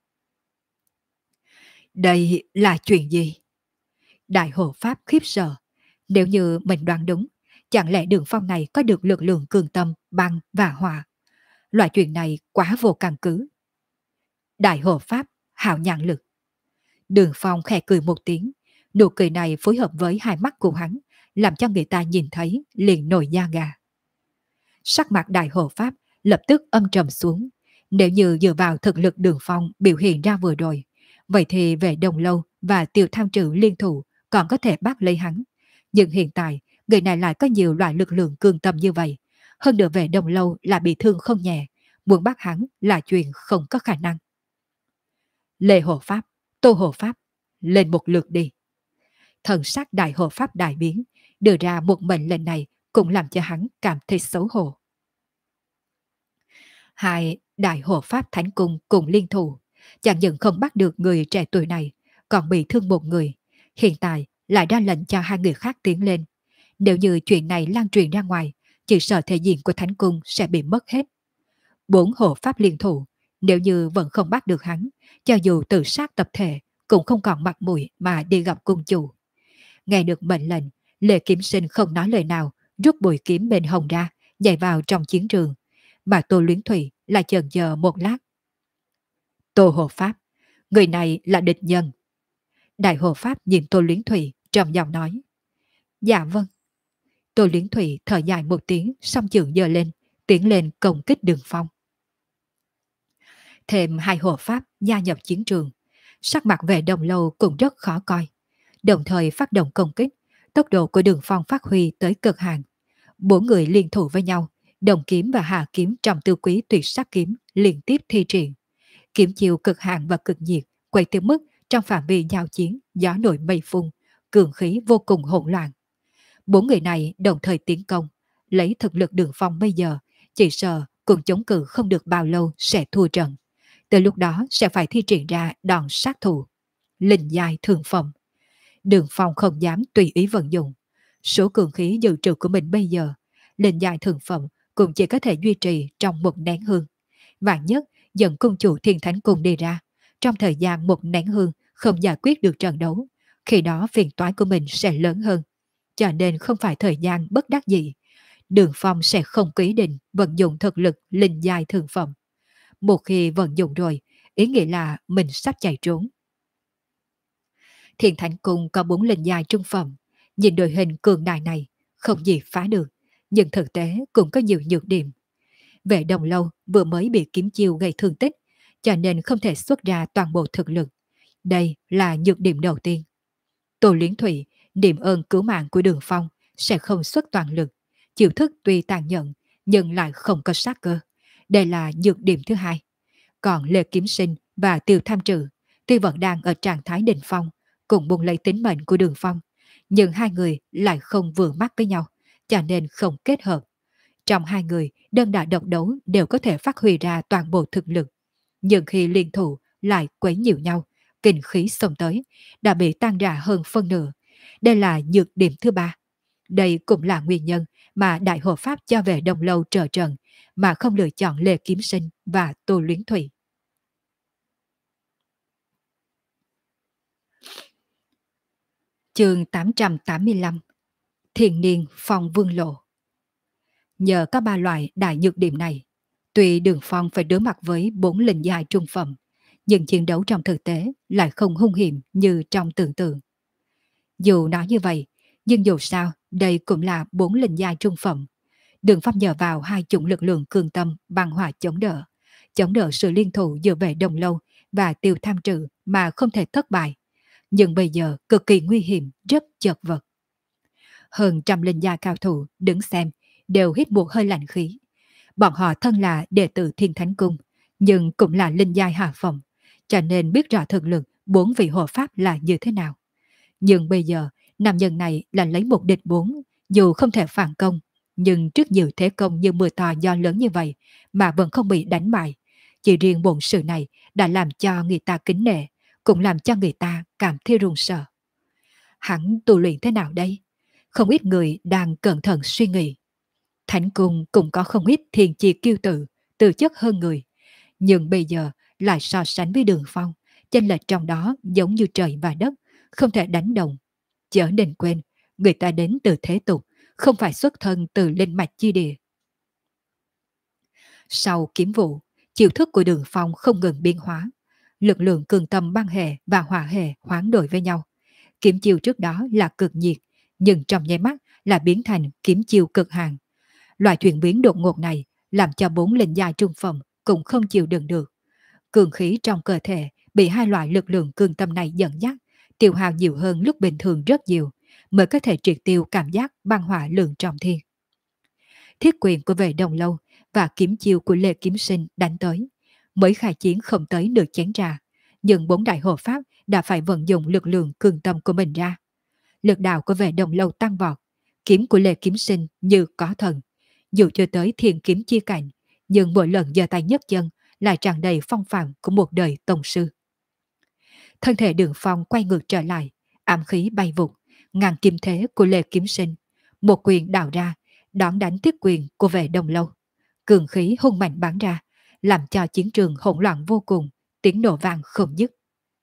Đây là chuyện gì? Đại hộ pháp khiếp sợ. Nếu như mình đoán đúng, chẳng lẽ Đường Phong này có được lực lượng cường tâm, băng và hỏa? Loại chuyện này quá vô căn cứ. Đại hộ pháp, hào nhãn lực. Đường Phong khẽ cười một tiếng, nụ cười này phối hợp với hai mắt của hắn, làm cho người ta nhìn thấy liền nổi da gà. Sắc mặt đại hộ pháp lập tức âm trầm xuống. Nếu như dựa vào thực lực Đường Phong biểu hiện ra vừa rồi, vậy thì về Đồng Lâu và Tiêu Tham Trừ liên thủ còn có thể bắt lấy hắn. Nhưng hiện tại, người này lại có nhiều loại lực lượng cường tâm như vậy. Hơn nữa về Đồng Lâu là bị thương không nhẹ, muốn bắt hắn là chuyện không có khả năng. Lê Hộ Pháp, Tô Hộ Pháp, lên một lượt đi. Thần sắc đại hộ pháp đại biến, đưa ra một mệnh lệnh này cũng làm cho hắn cảm thấy xấu hổ. Hai đại hộ pháp thánh cung cùng liên thủ, chẳng những không bắt được người trẻ tuổi này, còn bị thương một người. Hiện tại lại ra lệnh cho hai người khác tiến lên. Nếu như chuyện này lan truyền ra ngoài, chỉ sợ thể diện của thánh cung sẽ bị mất hết. Bốn hộ pháp liên thủ, nếu như vẫn không bắt được hắn, cho dù tự sát tập thể, cũng không còn mặt mũi mà đi gặp cung chủ. Nghe được mệnh lệnh, Lê Kiếm Sinh không nói lời nào, rút bùi kiếm bên hông ra, nhảy vào trong chiến trường. Mà Tô Luyến Thủy lại chần chờ một lát. Tô Hộ Pháp, người này là địch nhân. Đại Hộ Pháp nhìn Tô Luyến Thủy trầm giọng nói. Dạ vâng. Tô Luyến Thủy thở dài một tiếng, song trường giơ lên, tiến lên công kích Đường Phong. Thêm hai hộ pháp gia nhập chiến trường, sắc mặt về Đồng Lâu cũng rất khó coi. Đồng thời phát động công kích, tốc độ của Đường Phong phát huy tới cực hạn. Bốn người liên thủ với nhau, đồng kiếm và hạ kiếm trong tư quý tuyệt sắc kiếm liên tiếp thi triển. Kiếm chiêu cực hạn và cực nhiệt quay tiêu mức trong phạm vi giao chiến, gió nổi mây phun, cường khí vô cùng hỗn loạn. Bốn người này đồng thời tiến công, lấy thực lực Đường Phong bây giờ, chỉ sợ cùng chống cự không được bao lâu sẽ thua trận. Từ lúc đó sẽ phải thi triển ra đòn sát thủ, linh giai thường phẩm. Đường Phong không dám tùy ý vận dụng. Số cường khí dự trữ của mình bây giờ, linh giai thường phẩm cũng chỉ có thể duy trì trong một nén hương. Vạn nhất dẫn cung chủ Thiên Thánh Cung đi ra, trong thời gian một nén hương không giải quyết được trận đấu, khi đó phiền toái của mình sẽ lớn hơn. Cho nên không phải thời gian bất đắc dĩ, Đường Phong sẽ không quyết định vận dụng thực lực linh giai thường phẩm. Một khi vận dụng rồi, ý nghĩa là mình sắp chạy trốn. Thiên Thánh Cung có bốn linh giai trung phẩm, nhìn đội hình cường đại này, không gì phá được, nhưng thực tế cũng có nhiều nhược điểm. Vệ Đồng Lâu vừa mới bị kiếm chiêu gây thương tích, cho nên không thể xuất ra toàn bộ thực lực. Đây là nhược điểm đầu tiên. Tô Luyến Thủy niệm ơn cứu mạng của Đường Phong sẽ không xuất toàn lực. Chiêu thức tuy tàn nhẫn nhưng lại không có sát cơ. Đây là nhược điểm thứ hai. Còn Lê Kiếm Sinh và Tiêu Tham Trừ tuy vẫn đang ở trạng thái đỉnh phong, cùng buông lấy tính mệnh của Đường Phong, nhưng hai người lại không vừa mắt với nhau, cho nên không kết hợp. Trong hai người, đơn đả độc đấu đều có thể phát huy ra toàn bộ thực lực. Nhưng khi liên thủ lại quấy nhiều nhau, kinh khí xông tới, đã bị tan rã hơn phân nửa. Đây là nhược điểm thứ ba. Đây cũng là nguyên nhân mà Đại Hộ Pháp cho về Đông Lâu trợ trận, mà không lựa chọn Lê Kiếm Sinh và Tô Luyến Thủy. Chương tám trăm tám mươi lăm. Thiền niên phong vương lộ. Nhờ có ba loại đại nhược điểm này, tuy Đường Phong phải đối mặt với bốn linh giai trung phẩm, nhưng chiến đấu trong thực tế lại không hung hiểm như trong tưởng tượng. Dù nói như vậy, nhưng dù sao đây cũng là bốn linh giai trung phẩm. Đường Phong nhờ vào hai chủng lực lượng cường tâm băng hỏa chống đỡ, chống đỡ sự liên thủ giữa vệ Đồng Lâu và Tiêu Tham Trừ mà không thể thất bại. Nhưng bây giờ cực kỳ nguy hiểm, rất chật vật. Hơn trăm linh gia cao thủ đứng xem đều hít một hơi lạnh khí. Bọn họ thân là đệ tử Thiên Thánh Cung, nhưng cũng là linh giai hạ phẩm, cho nên biết rõ thực lực bốn vị hộ pháp là như thế nào. Nhưng bây giờ, nam nhân này là lấy một địch bốn, dù không thể phản công, nhưng trước nhiều thế công như mưa to gió lớn như vậy mà vẫn không bị đánh bại. Chỉ riêng bổn sự này đã làm cho người ta kính nể, cũng làm cho người ta cảm thấy run sợ. Hắn tu luyện thế nào đây? Không ít người đang cẩn thận suy nghĩ. Thánh cung cũng có không ít thiền chi kiêu tự, tự chất hơn người. Nhưng bây giờ lại so sánh với Đường Phong, chênh lệch trong đó giống như trời và đất, không thể đánh đồng. Chớ nên quên, người ta đến từ thế tục, không phải xuất thân từ linh mạch chi địa. Sau kiếm vụ, chiêu thức của Đường Phong không ngừng biến hóa. Lực lượng cường tâm băng hệ và hỏa hệ hoán đổi với nhau. Kiếm chiêu trước đó là cực nhiệt, nhưng trong nháy mắt là biến thành kiếm chiêu cực hạn. Loại chuyển biến đột ngột này làm cho bốn linh giai trung phẩm cũng không chịu đựng được. Cường khí trong cơ thể bị hai loại lực lượng cường tâm này dẫn dắt, tiêu hao nhiều hơn lúc bình thường rất nhiều, mới có thể triệt tiêu cảm giác băng hỏa lượng trọng thiên. Thiết quyền của vệ Đồng Lâu và kiếm chiêu của Lê Kiếm Sinh đánh tới. Mới khai chiến không tới nửa chén trà, nhưng bốn đại hộ pháp đã phải vận dụng lực lượng cường tâm của mình ra. Lực đạo của vệ Đồng Lâu tăng vọt, kiếm của Lê Kiếm Sinh như có thần. Dù chưa tới thiên kiếm chia cảnh, nhưng mỗi lần giơ tay nhấc chân lại tràn đầy phong phạm của một đời tông sư. Thân thể Đường Phong quay ngược trở lại, ám khí bay vụt, ngàn kim thế của Lê Kiếm Sinh, một quyền đào ra, đón đánh thiết quyền của vệ Đồng Lâu. Cường khí hung mạnh bắn ra, làm cho chiến trường hỗn loạn vô cùng, tiếng nổ vang không dứt.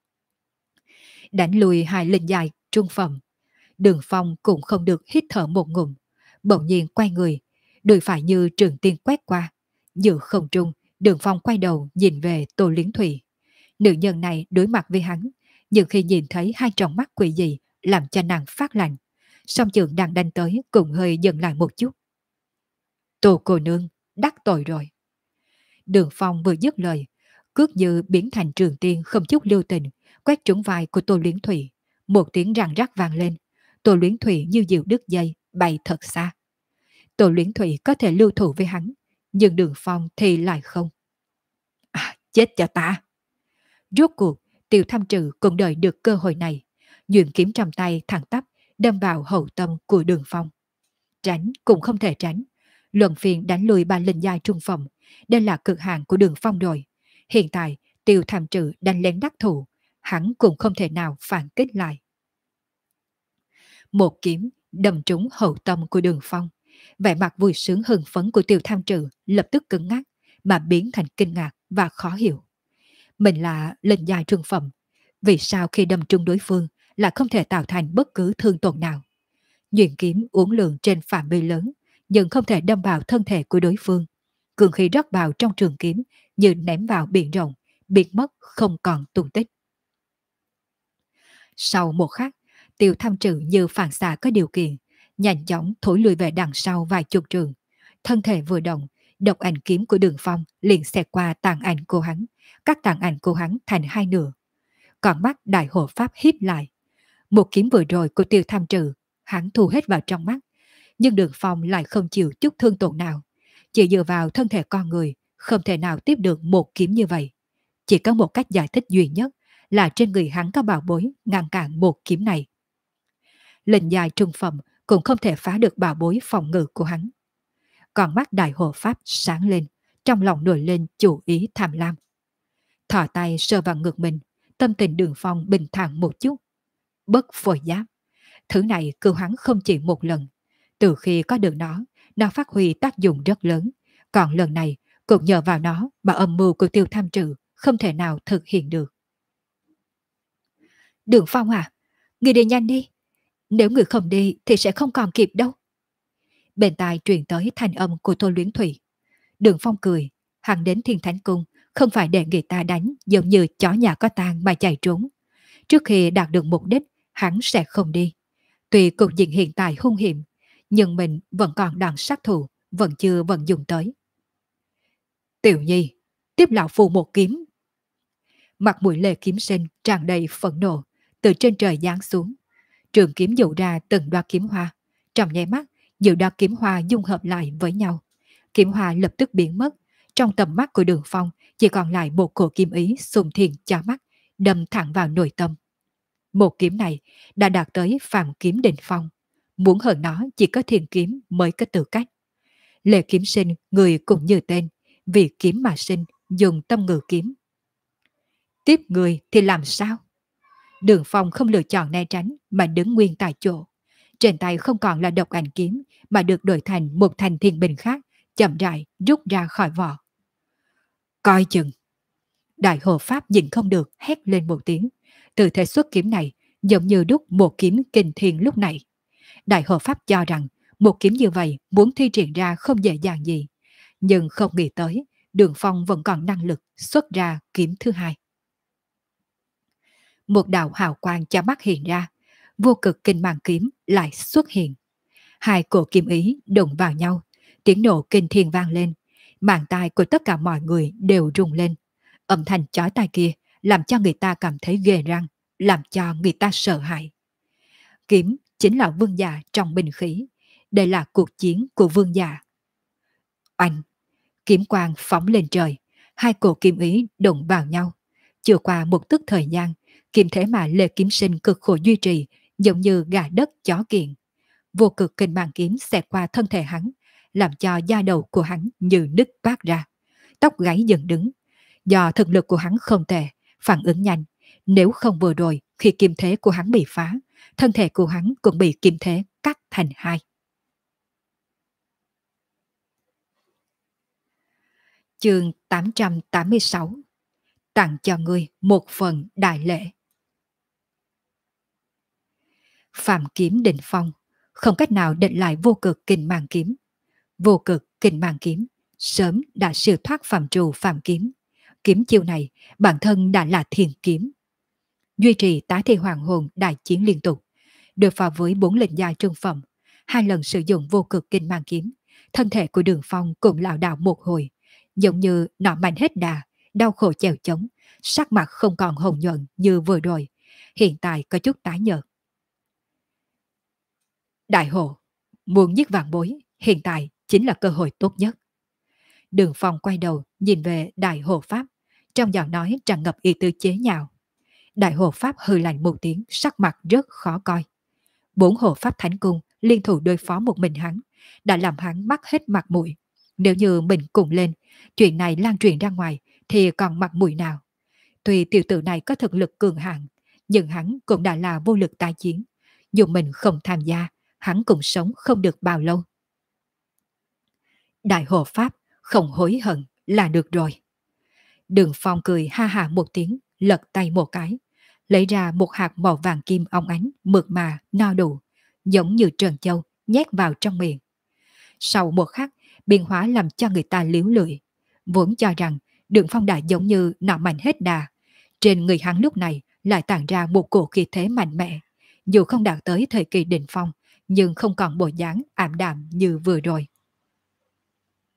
Đánh lùi hai linh dài trung phẩm, Đường Phong cũng không được hít thở một ngụm, bỗng nhiên quay người, đùi phải như trường tiên quét qua. Giữa không trung, Đường Phong quay đầu nhìn về Tô Luyến Thủy. Nữ nhân này đối mặt với hắn, nhưng khi nhìn thấy hai tròng mắt quỷ dị làm cho nàng phát lạnh. Song trường đang đánh tới cũng hơi dừng lại một chút. Tô cô nương, đắc tội rồi. Đường Phong vừa dứt lời, cước như biến thành trường tiên không chút lưu tình, quét trúng vai của Tô Luyến Thủy. Một tiếng răng rắc vang lên, Tô Luyến Thủy như diều đứt dây, bay thật xa. Tô Luyến Thủy có thể lưu thủ với hắn, nhưng Đường Phong thì lại không. À, chết cho ta! Rốt cuộc, Tiêu Tham Trừ cũng đợi được cơ hội này. Duyên kiếm trong tay thẳng tắp, đâm vào hậu tâm của Đường Phong. Tránh cũng không thể tránh. Luận phiền đánh lùi ba linh giai trung phẩm, đây là cực hạn của Đường Phong rồi. Hiện tại, Tiêu Tham Trừ đánh lén đắc thủ, hắn cũng không thể nào phản kích lại. Một kiếm đâm trúng hậu tâm của Đường Phong. Vẻ mặt vui sướng hưng phấn của Tiêu Tham Trừ lập tức cứng ngắc, mà biến thành kinh ngạc và khó hiểu. Mình là linh giai trung phẩm, vì sao khi đâm trúng đối phương lại không thể tạo thành bất cứ thương tổn nào? Nhuyễn kiếm uốn lượn trên phạm vi lớn, nhưng không thể đâm vào thân thể của đối phương. Cường khí rót vào trong trường kiếm như ném vào biển rộng, biến mất không còn tung tích. Sau một khắc, Tiêu Tham Trừ như phản xạ có điều kiện, nhanh chóng thổi lùi về đằng sau vài chục trường. Thân thể vừa động, độc ảnh kiếm của Đường Phong liền xẹt qua tàn ảnh của hắn, cắt tàn ảnh của hắn thành hai nửa. Còn mắt đại hộ pháp híp lại. Một kiếm vừa rồi của Tiêu Tham Trừ, hắn thu hết vào trong mắt, nhưng Đường Phong lại không chịu chút thương tổn nào. Chỉ dựa vào thân thể con người, không thể nào tiếp được một kiếm như vậy. Chỉ có một cách giải thích duy nhất là trên người hắn có bảo bối ngăn cản một kiếm này. Lệnh dài trung phẩm cũng không thể phá được bảo bối phòng ngự của hắn. Còn mắt đại hộ pháp sáng lên, trong lòng nổi lên chủ ý tham lam. Thỏ tay sờ vào ngực mình, tâm tình Đường Phong bình thản một chút. Bất phôi giáp. Thứ này cứu hắn không chỉ một lần. Từ khi có được nó, nó phát huy tác dụng rất lớn. Còn lần này, cũng nhờ vào nó mà âm mưu của Tiêu Tham Trừ không thể nào thực hiện được. Đường Phong à, người đi nhanh đi. Nếu người không đi thì sẽ không còn kịp đâu. Bên tai truyền tới thanh âm của Tô Luyến Thủy. Đường Phong cười, hắn đến Thiên Thánh Cung không phải để người ta đánh giống như chó nhà có tang mà chạy trốn. Trước khi đạt được mục đích, hắn sẽ không đi. Tuy cục diện hiện tại hung hiểm, nhưng mình vẫn còn đòn sát thủ, vẫn chưa vận dụng tới. Tiểu Nhi, tiếp lão phù một kiếm. Mặt mũi Lê Kiếm Sinh tràn đầy phẫn nộ, từ trên trời giáng xuống. Trường kiếm dụ ra từng đoá kiếm hoa. Trong nháy mắt, nhiều đoá kiếm hoa dung hợp lại với nhau. Kiếm hoa lập tức biến mất. Trong tầm mắt của Đường Phong chỉ còn lại một cổ kiếm ý xung thiên chói mắt, đâm thẳng vào nội tâm. Một kiếm này đã đạt tới phàm kiếm đỉnh phong. Muốn hơn nó chỉ có thiền kiếm mới có tư cách. Lê Kiếm Sinh người cũng như tên, vì kiếm mà sinh, dùng tâm ngự kiếm. Tiếp người thì làm sao? Đường Phong không lựa chọn né tránh mà đứng nguyên tại chỗ. Trên tay không còn là độc ảnh kiếm mà được đổi thành một thành thiên bình khác, chậm rãi rút ra khỏi vỏ. Coi chừng! Đại hộ pháp nhìn không được hét lên một tiếng. Từ thể xuất kiếm này giống như đúc một kiếm kinh thiên lúc này. Đại hộ pháp cho rằng một kiếm như vậy muốn thi triển ra không dễ dàng gì. Nhưng không nghĩ tới Đường Phong vẫn còn năng lực xuất ra kiếm thứ hai. Một đạo hào quang cho mắt hiện ra, vô cực kinh mang kiếm lại xuất hiện. Hai cổ kiếm ý đụng vào nhau, tiếng nổ kinh thiên vang lên, màng tai của tất cả mọi người đều rung lên. Âm thanh chói tai kia làm cho người ta cảm thấy ghê răng, làm cho người ta sợ hãi. Kiếm chính là vương giả trong binh khí, đây là cuộc chiến của vương giả. Oanh! Kiếm quang phóng lên trời, hai cổ kiếm ý đụng vào nhau. Chưa qua một tức thời gian, kiếm thế mà Lê Kiếm Sinh cực khổ duy trì, giống như gà đất chó kiện. Vô cực kinh mang kiếm xẹt qua thân thể hắn, làm cho da đầu của hắn như nứt toát ra. Tóc gáy dựng đứng. Do thực lực của hắn không tệ, phản ứng nhanh, nếu không vừa rồi khi kiếm thế của hắn bị phá, thân thể của hắn cũng bị kiếm thế cắt thành hai. Chương tám trăm tám mươi sáu. Tặng cho ngươi một phần đại lễ. Phạm kiếm định phong, không cách nào định lại vô cực kình mang kiếm. Vô cực kình mang kiếm sớm đã siêu thoát phạm trù phạm kiếm. Kiếm chiêu này bản thân đã là thiền kiếm. Duy trì tái thi hoàng hồn đại chiến liên tục, đối phó với bốn lệnh giai trung phẩm, hai lần sử dụng vô cực kinh mang kiếm, thân thể của Đường Phong cũng lảo đảo một hồi, giống như nọ mạnh hết đà, đau khổ chèo chống, sắc mặt không còn hồng nhuận như vừa rồi, hiện tại có chút tái nhợt. Đại hộ, muốn giết vạn bối, hiện tại chính là cơ hội tốt nhất. Đường Phong quay đầu nhìn về Đại hộ pháp, trong giọng nói tràn ngập ý tư chế nhạo. Đại hộ pháp hừ lạnh một tiếng, sắc mặt rất khó coi. Bốn hộ pháp thánh cung liên thủ đối phó một mình hắn, đã làm hắn mất hết mặt mũi. Nếu như mình cùng lên, chuyện này lan truyền ra ngoài thì còn mặt mũi nào? Tuy tiểu tử này có thực lực cường hãn, nhưng hắn cũng đã là vô lực tái chiến. Dù mình không tham gia, hắn cũng sống không được bao lâu. Đại hộ pháp không hối hận là được rồi. Đường Phong cười ha ha một tiếng, lật tay một cái, lấy ra một hạt màu vàng kim óng ánh, mượt mà, no đủ, giống như trân châu, nhét vào trong miệng. Sau một khắc, biến hóa làm cho người ta liếu lưỡi. Vốn cho rằng Đường Phong đã giống như nọ mạnh hết đà. Trên người hắn lúc này lại tản ra một cổ khí thế mạnh mẽ. Dù không đạt tới thời kỳ đỉnh phong, nhưng không còn bộ dáng ảm đạm như vừa rồi.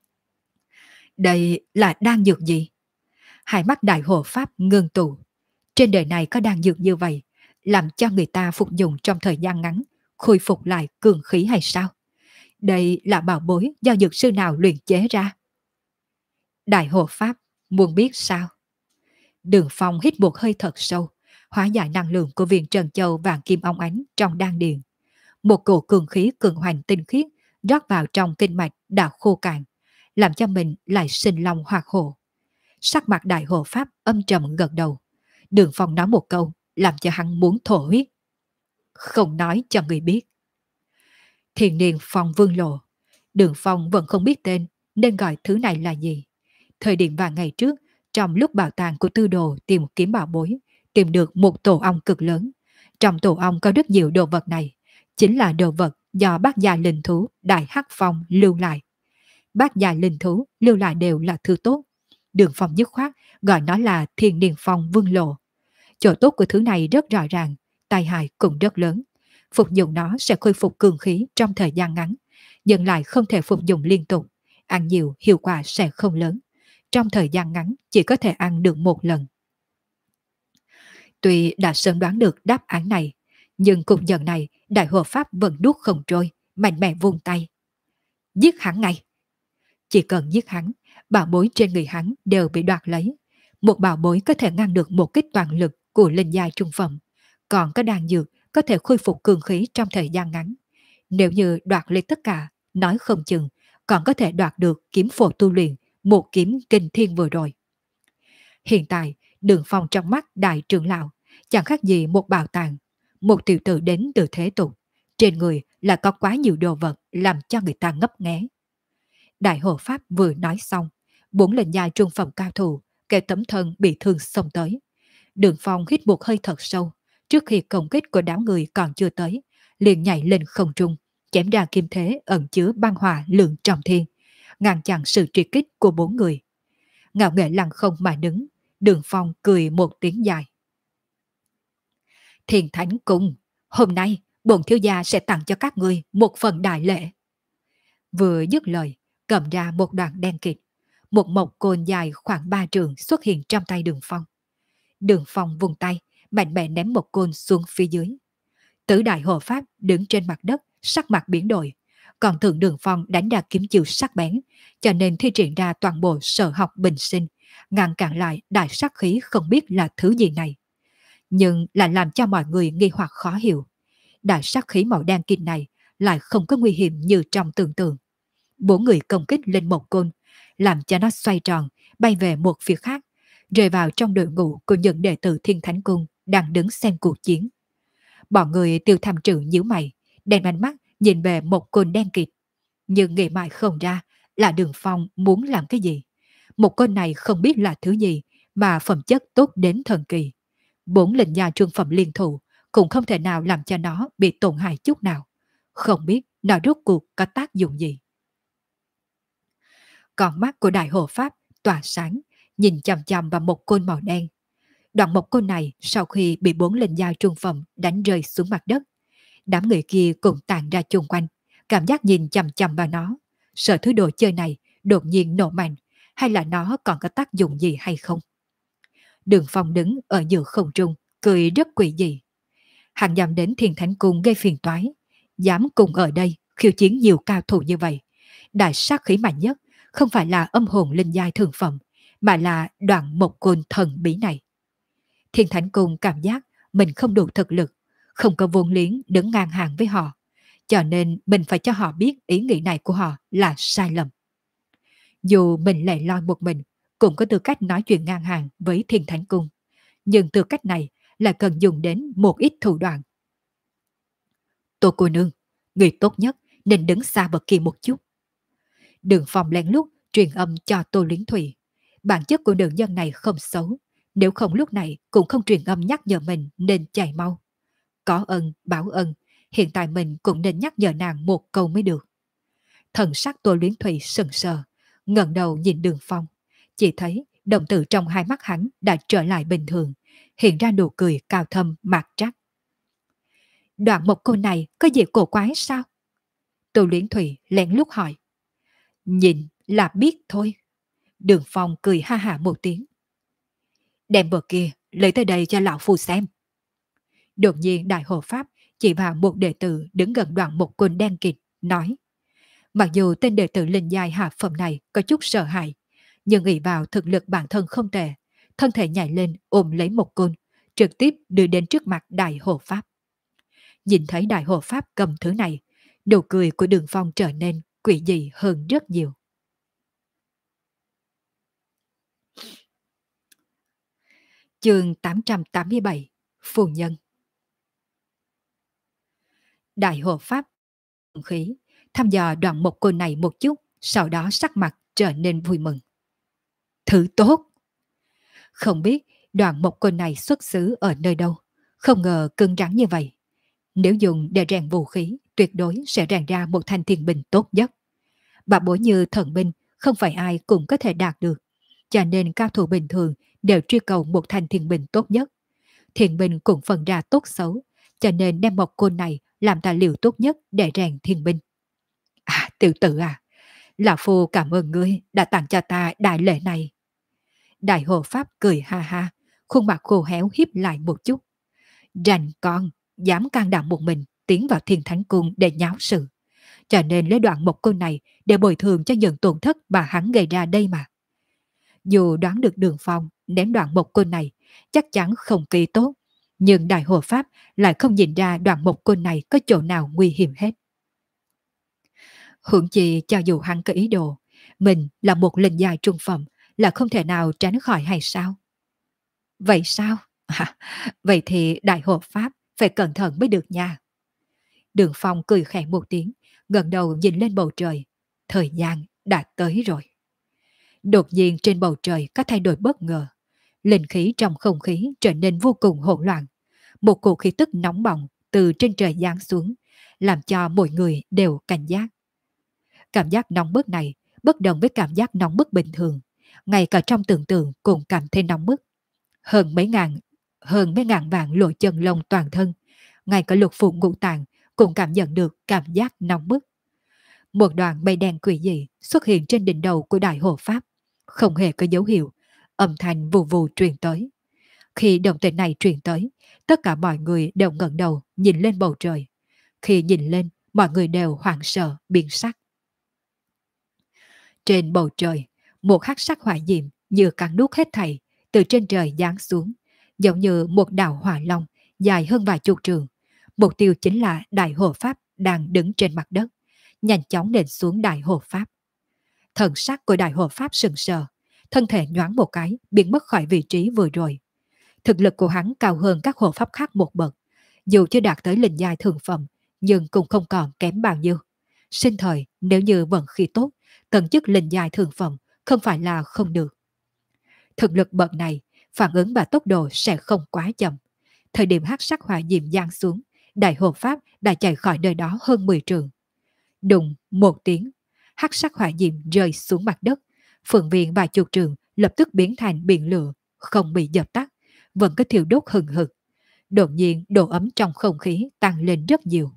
Đây là đan dược gì? Hai mắt đại hộ pháp ngưng tụ. Trên đời này có đan dược như vậy, làm cho người ta phục dụng trong thời gian ngắn, khôi phục lại cường khí hay sao? Đây là bảo bối do dược sư nào luyện chế ra? Đại hộ pháp, muốn biết sao? Đường Phong hít một hơi thật sâu, hóa giải năng lượng của viên trần châu vàng kim óng ánh trong đan điền. Một cổ cường khí cường hoành tinh khiết rót vào trong kinh mạch đã khô cạn, làm cho mình lại sinh long hoạt hổ. Sắc mặt đại hộ pháp âm trầm gật đầu. Đường Phong nói một câu, làm cho hắn muốn thổ huyết. Không nói cho người biết. Thiền niên phong vương lộ. Đường Phong vẫn không biết tên, nên gọi thứ này là gì. Thời điểm vài ngày trước, trong lúc bảo tàng của tư đồ tìm kiếm bảo bối, tìm được một tổ ong cực lớn. Trong tổ ong có rất nhiều đồ vật này, chính là đồ vật do bác gia linh thú Đại Hắc Phong lưu lại. Bác gia linh thú lưu lại đều là thứ tốt. Đường Phong dứt khoát gọi nó là Thiên Niên Phong Vương Lộ. Chỗ tốt của thứ này rất rõ ràng, tai hại cũng rất lớn. Phục dụng nó sẽ khôi phục cường khí trong thời gian ngắn, nhưng lại không thể phục dụng liên tục. Ăn nhiều hiệu quả sẽ không lớn. Trong thời gian ngắn chỉ có thể ăn được một lần. Tuy đã sớm đoán được đáp án này, nhưng cục giận này đại hộ pháp vẫn nuốt không trôi, mạnh mẽ vung tay. Giết hắn ngay! Chỉ cần giết hắn, bảo bối trên người hắn đều bị đoạt lấy. Một bảo bối có thể ngăn được một kích toàn lực của linh giai trung phẩm, còn có đan dược có thể khôi phục cường khí trong thời gian ngắn. Nếu như đoạt lấy tất cả, nói không chừng còn có thể đoạt được kiếm phổ tu luyện một kiếm kinh thiên vừa rồi. Hiện tại, Đường Phong trong mắt đại trưởng lão chẳng khác gì một bảo tàng, một tiểu tử đến từ thế tục. Trên người là có quá nhiều đồ vật làm cho người ta ngấp nghé. Đại hộ pháp vừa nói xong, bốn lệnh giai trung phẩm cao thủ kẻ tấm thân bị thương xông tới. Đường Phong hít một hơi thật sâu, trước khi công kích của đám người còn chưa tới, liền nhảy lên không trung, chém ra kim thế ẩn chứa băng hỏa lượng trọng thiên, ngăn chặn sự truy kích của bốn người. Ngạo nghệ lăng không mà đứng, Đường Phong cười một tiếng dài. Thiền Thánh Cung, hôm nay bổn thiếu gia sẽ tặng cho các ngươi một phần đại lễ. Vừa dứt lời, cầm ra một đoạn đen kịt, một mộc côn dài khoảng ba trượng xuất hiện trong tay Đường Phong. Đường Phong vùng tay, mạnh mẽ ném một côn xuống phía dưới. Tứ đại hộ pháp đứng trên mặt đất, sắc mặt biến đổi. Còn thượng Đường Phong đánh ra kiếm chiêu sắc bén, cho nên thi triển ra toàn bộ sở học bình sinh, ngăn cản lại đại sắc khí không biết là thứ gì này. Nhưng lại làm cho mọi người nghi hoặc khó hiểu. Đại sắc khí màu đen kịt này lại không có nguy hiểm như trong tưởng tượng. Bốn người công kích lên một côn, làm cho nó xoay tròn, bay về một phía khác, rơi vào trong đội ngũ của những đệ tử Thiên Thánh Cung đang đứng xem cuộc chiến. Bọn người Tiêu Tham Trừ nhíu mày, đèn ánh mắt nhìn về một côn đen kịt. Nhưng nghĩ mãi không ra là Đường Phong muốn làm cái gì. Một côn này không biết là thứ gì mà phẩm chất tốt đến thần kỳ. Bốn lệnh gia trung phẩm liên thủ cũng không thể nào làm cho nó bị tổn hại chút nào. Không biết nó rốt cuộc có tác dụng gì. Con mắt của đại hộ pháp tỏa sáng, nhìn chằm chằm vào một côn màu đen. Đoạn một côn này sau khi bị bốn lệnh gia trung phẩm đánh rơi xuống mặt đất, đám người kia cũng tàn ra chung quanh, cảm giác nhìn chằm chằm vào nó, sợ thứ đồ chơi này đột nhiên nổ mạnh, hay là nó còn có tác dụng gì hay không. Đường Phong đứng ở giữa không trung, cười rất quỷ dị. Hắn dám đến Thiên Thánh Cung gây phiền toái, dám cùng ở đây khiêu chiến nhiều cao thủ như vậy. Đại sát khí mạnh nhất không phải là âm hồn linh giai thường phẩm, mà là đoạn một côn thần bí này. Thiên Thánh Cung cảm giác mình không đủ thực lực, không có vốn liếng đứng ngang hàng với họ, cho nên mình phải cho họ biết ý nghĩ này của họ là sai lầm. Dù mình lẻ loi một mình, cũng có tư cách nói chuyện ngang hàng với Thiên Thánh Cung, nhưng tư cách này là cần dùng đến một ít thủ đoạn. Tô cô nương, người tốt nhất nên đứng xa bậc kia một chút. Đường Phong lén lút truyền âm cho Tô Luyến Thủy. Bản chất của nữ nhân này không xấu, nếu không lúc này cũng không truyền âm nhắc nhở mình nên chạy mau. Có ân báo ân, hiện tại mình cũng nên nhắc nhở nàng một câu mới được. Thần sắc Tô Luyến Thủy sừng sờ, ngẩng đầu nhìn Đường Phong, chỉ thấy đồng tử trong hai mắt hắn đã trở lại bình thường, hiện ra nụ cười cao thâm mạc trắc. Đoạn một câu này có gì cổ quái sao? Tô Luyến Thủy lén lút hỏi. Nhìn là biết thôi. Đường Phong cười ha hả một tiếng. Đem bờ kia lấy tới đây cho lão phu xem. Đột nhiên Đại Hộ Pháp chỉ vào một đệ tử đứng gần đoạn một côn đen kịt, nói. Mặc dù tên đệ tử linh giai hạ phẩm này có chút sợ hãi, nhưng nghĩ vào thực lực bản thân không tệ, thân thể nhảy lên ôm lấy một côn, trực tiếp đưa đến trước mặt Đại Hộ Pháp. Nhìn thấy Đại Hộ Pháp cầm thứ này, nụ cười của Đường Phong trở nên quỷ dị hơn rất nhiều. Chương tám trăm tám mươi bảy, Phu Nhân. Đại Hộ Pháp khí thăm dò đoạn một côn này một chút, sau đó sắc mặt trở nên vui mừng. Thứ tốt! Không biết đoạn một côn này xuất xứ ở nơi đâu, không ngờ cứng rắn như vậy. Nếu dùng để rèn vũ khí, tuyệt đối sẽ rèn ra một thanh thiên binh tốt nhất. Bà bối như thần binh, không phải ai cũng có thể đạt được, cho nên cao thủ bình thường đều truy cầu một thanh thiên binh tốt nhất. Thiên binh cũng phân ra tốt xấu, cho nên đem một côn này làm tài liệu tốt nhất để rèn thiên binh. À, tiểu tử à, lão phu cảm ơn ngươi đã tặng cho ta đại lễ này. Đại Hộ Pháp cười ha ha, khuôn mặt khô héo hiếp lại một chút. Rành con, dám can đảm một mình tiến vào Thiên Thánh Cung để nháo sự. Cho nên lấy đoạn một côn này để bồi thường cho những tổn thất mà hắn gây ra đây mà. Dù đoán được Đường Phong ném đoạn một côn này chắc chắn không kỳ tốt, nhưng Đại Hộ Pháp lại không nhìn ra đoạn một côn này có chỗ nào nguy hiểm hết. Hưởng chi cho dù hắn có ý đồ, mình là một linh giai trung phẩm là không thể nào tránh khỏi hay sao? Vậy sao? À, vậy thì Đại Hộ Pháp phải cẩn thận mới được nha. Đường Phong cười khẽ một tiếng, ngẩng đầu nhìn lên bầu trời. Thời gian đã tới rồi. Đột nhiên trên bầu trời có thay đổi bất ngờ. Linh khí trong không khí trở nên vô cùng hỗn loạn. Một cổ khí tức nóng bỏng từ trên trời giáng xuống, làm cho mọi người đều cảnh giác. Cảm giác nóng bức này bất đồng với cảm giác nóng bức bình thường. Ngay cả trong tưởng tượng cũng cảm thấy nóng bức. Hơn mấy ngàn, hơn mấy ngàn vạn lỗ chân lông toàn thân, ngay cả lục phủ ngũ tạng cũng cảm nhận được cảm giác nóng bức. Một đoàn mây đen quỷ dị xuất hiện trên đỉnh đầu của Đại Hộ Pháp, không hề có dấu hiệu, âm thanh vù vù truyền tới. Khi động tĩnh này truyền tới, tất cả mọi người đều ngẩng đầu nhìn lên bầu trời. Khi nhìn lên, mọi người đều hoảng sợ biến sắc. Trên bầu trời, một hắc sắc hỏa diệm như cắn nuốt hết thảy từ trên trời giáng xuống, giống như một đạo hỏa long dài hơn vài chục trường. Mục tiêu chính là Đại Hộ Pháp đang đứng trên mặt đất, nhanh chóng nện xuống Đại Hộ Pháp. Thần sắc của Đại Hộ Pháp sừng sờ, thân thể nhoáng một cái biến mất khỏi vị trí vừa rồi. Thực lực của hắn cao hơn các hộ pháp khác một bậc, dù chưa đạt tới linh giai thượng phẩm, nhưng cũng không còn kém bao nhiêu. Sinh thời nếu như vận khí tốt, tầng chức linh giai thượng phẩm không phải là không được. Thực lực bậc này, phản ứng và tốc độ sẽ không quá chậm. Thời điểm hắc sắc hỏa diệm giáng xuống, Đại Hộ Pháp đã chạy khỏi nơi đó hơn mười trường. Đùng một tiếng, hắc sắc hỏa diệm rơi xuống mặt đất, phượng viện và chục trường lập tức biến thành biển lửa, không bị dập tắt, vẫn có thiêu đốt hừng hực. Đột nhiên độ ấm trong không khí tăng lên rất nhiều.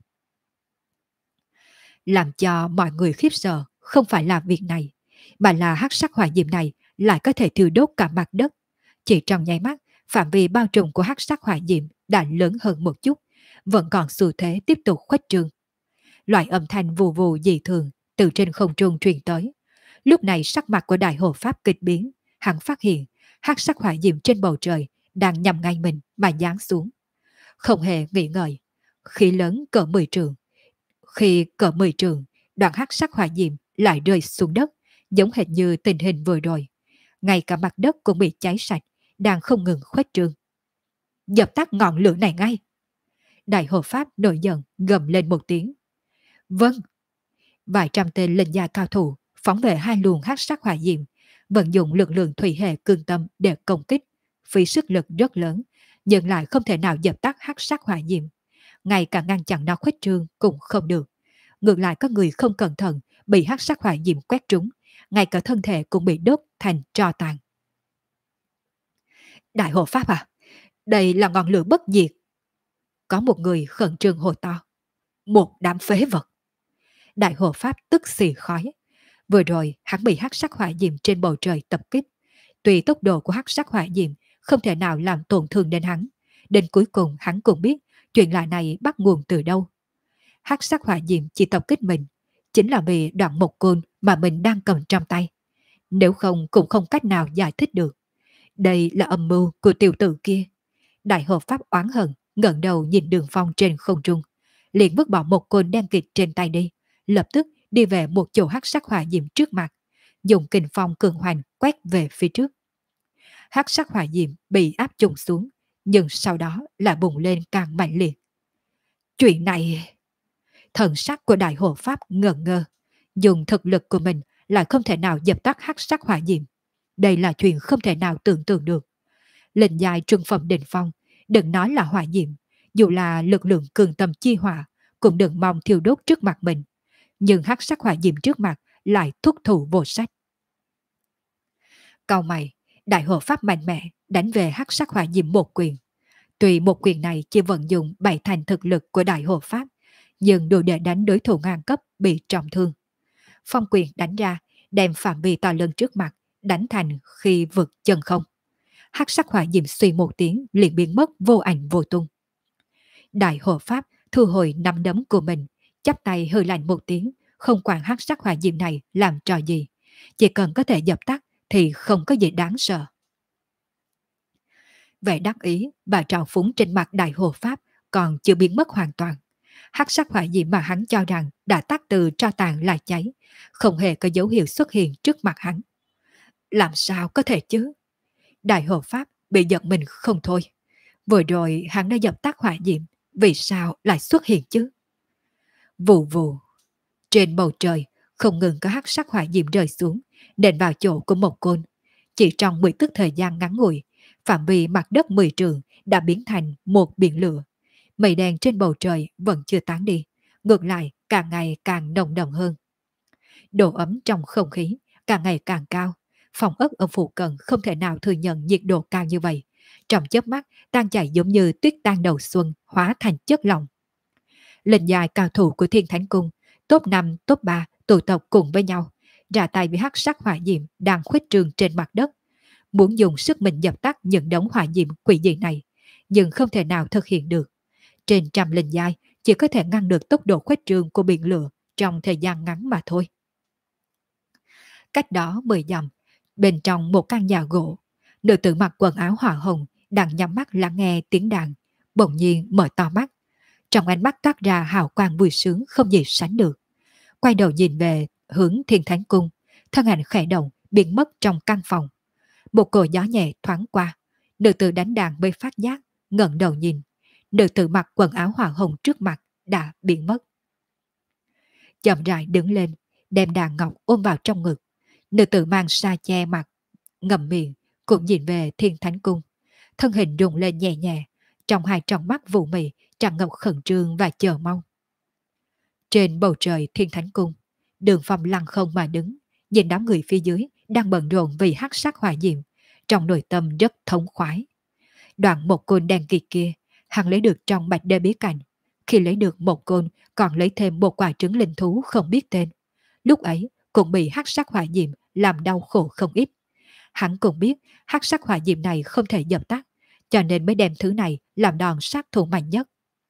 Làm cho mọi người khiếp sợ không phải là việc này, mà là hắc sắc hỏa diệm này lại có thể thiêu đốt cả mặt đất. Chỉ trong nháy mắt, phạm vi bao trùm của hắc sắc hỏa diệm đã lớn hơn một chút, vẫn còn xu thế tiếp tục khuếch trương. Loại âm thanh vù vù dị thường từ trên không trung truyền tới. Lúc này sắc mặt của Đại Hộ Pháp kịch biến, hắn phát hiện hắc sắc hỏa diệm trên bầu trời đang nhằm ngay mình mà giáng xuống. Không hề nghĩ ngợi, khí lớn cỡ mười trường. Khi cỡ mười trường, đoạn hắc sắc hỏa diệm lại rơi xuống đất, giống hệt như tình hình vừa rồi. Ngay cả mặt đất cũng bị cháy sạch, đang không ngừng khuếch trương. Dập tắt ngọn lửa này ngay! Đại Hộ Pháp nổi giận gầm lên một tiếng. Vâng! Vài trăm tên linh gia cao thủ phóng về hai luồng hắc sắc hỏa diệm, vận dụng lực lượng thủy hệ cương tâm để công kích, phí sức lực rất lớn, nhưng lại không thể nào dập tắt hắc sắc hỏa diệm. Ngay cả ngăn chặn nó khuếch trương cũng không được. Ngược lại có người không cẩn thận bị hắc sắc hỏa diệm quét trúng, ngay cả thân thể cũng bị đốt thành tro tàn. Đại Hộ Pháp à, đây là ngọn lửa bất diệt. Có một người khẩn trương hô to. Một đám phế vật. Đại Hộ Pháp tức xì khói. Vừa rồi hắn bị hắc sắc hỏa diệm trên bầu trời tập kích. Tuy tốc độ của hắc sắc hỏa diệm không thể nào làm tổn thương đến hắn. Đến cuối cùng hắn cũng biết chuyện lạ này bắt nguồn từ đâu. Hắc sắc hỏa diệm chỉ tập kích mình, chính là vì đoạn một côn mà mình đang cầm trong tay. Nếu không cũng không cách nào giải thích được. Đây là âm mưu của tiểu tử kia. Đại hợp pháp oán hận, ngẩng đầu nhìn Đường Phong trên không trung, liền vứt bỏ một côn đen kịt trên tay đi, lập tức đi về một chỗ hắc sắc hỏa diệm trước mặt, dùng kình phong cường hoành quét về phía trước. Hắc sắc hỏa diệm bị áp trùng xuống, nhưng sau đó lại bùng lên càng mạnh liệt. Chuyện này, thần sắc của đại hộ pháp ngẩn ngơ, dùng thực lực của mình lại không thể nào dập tắt hắc sắc hỏa diệm. Đây là chuyện không thể nào tưởng tượng được. Lệnh dài trừng phẩm đỉnh phong, đừng nói là hỏa diệm, dù là lực lượng cường tâm chi hỏa, cũng đừng mong thiêu đốt trước mặt mình. Nhưng hắc sắc hỏa diệm trước mặt lại thúc thủ vô sách. Cau mày, đại hộ pháp mạnh mẽ đánh về hắc sắc hỏa diệm một quyền. Tuy một quyền này chỉ vận dụng bảy thành thực lực của đại hộ pháp, nhưng đủ để đánh đối thủ ngang cấp bị trọng thương. Phong quyền đánh ra, đem phạm vi to lớn trước mặt đánh thành khi vượt chân không. Hắc sắc hỏa diệm suy một tiếng liền biến mất vô ảnh vô tung. Đại hộ pháp thu hồi nắm đấm của mình, chắp tay hơi lạnh một tiếng, không quản hắc sắc hỏa diệm này làm trò gì, chỉ cần có thể dập tắt thì không có gì đáng sợ. Vẻ đắc ý và trào phúng trên mặt đại hộ pháp còn chưa biến mất hoàn toàn. Hắc sắc hỏa diệm mà hắn cho rằng đã tắt từ tro tàn lại cháy, không hề có dấu hiệu xuất hiện trước mặt hắn. Làm sao có thể chứ? Đại hộ pháp bị giật mình không thôi. Vừa rồi hắn đã dập tắt hỏa diệm, vì sao lại xuất hiện chứ? Vù vù. Trên bầu trời không ngừng có hắc sắc hỏa diệm rơi xuống, nện vào chỗ của một côn. Chỉ trong mười tức thời gian ngắn ngủi, phạm vi mặt đất mười trường đã biến thành một biển lửa. Mây đen trên bầu trời vẫn chưa tán đi, ngược lại càng ngày càng nồng đậm hơn. Độ ấm trong không khí càng ngày càng cao. Phòng ốc ở phụ cận không thể nào thừa nhận nhiệt độ cao như vậy. Trong chớp mắt tan chảy giống như tuyết tan đầu xuân, hóa thành chất lỏng. Lệnh dài cao thủ của Thiên Thánh Cung, top năm, top ba tụ tập cùng với nhau, ra tay với hắc sắc hỏa diệm đang khuếch trương trên mặt đất, muốn dùng sức mình dập tắt những đống hỏa diệm quỷ dị này, nhưng không thể nào thực hiện được. Trên trăm lệnh dài chỉ có thể ngăn được tốc độ khuếch trương của biển lửa trong thời gian ngắn mà thôi. Cách đó mười dặm, bên trong một căn nhà gỗ, nữ tử mặc quần áo hỏa hồng đang nhắm mắt lắng nghe tiếng đàn, bỗng nhiên mở to mắt. Trong ánh mắt toát ra hào quang vui sướng không gì sánh được. Quay đầu nhìn về hướng Thiên Thánh Cung, thân ảnh khẽ động biến mất trong căn phòng. Một cỗ gió nhẹ thoáng qua, nữ tử đánh đàn mới phát giác, ngẩng đầu nhìn, nữ tử mặc quần áo hỏa hồng trước mặt đã biến mất. Chậm rãi đứng lên, đem đàn ngọc ôm vào trong ngực. Nữ tử mang sa che mặt, ngậm miệng, cũng nhìn về Thiên Thánh Cung. Thân hình rung lên nhẹ nhẹ, trong hai tròng mắt vụ mị tràn ngập khẩn trương và chờ mong. Trên bầu trời Thiên Thánh Cung, Đường Phong lặng không mà đứng, nhìn đám người phía dưới đang bận rộn vì hắc sắc hỏa diệm, trong nội tâm rất thống khoái. Đoạn một côn đen kịt kia, hắn lấy được trong bạch đê bí cảnh. Khi lấy được một côn, còn lấy thêm một quả trứng linh thú không biết tên. Lúc ấy cũng bị hắc sắc hỏa diệm làm đau khổ không ít. Hắn cũng biết hắc sắc hỏa diệm này không thể dập tắt, cho nên mới đem thứ này làm đòn sát thủ mạnh nhất.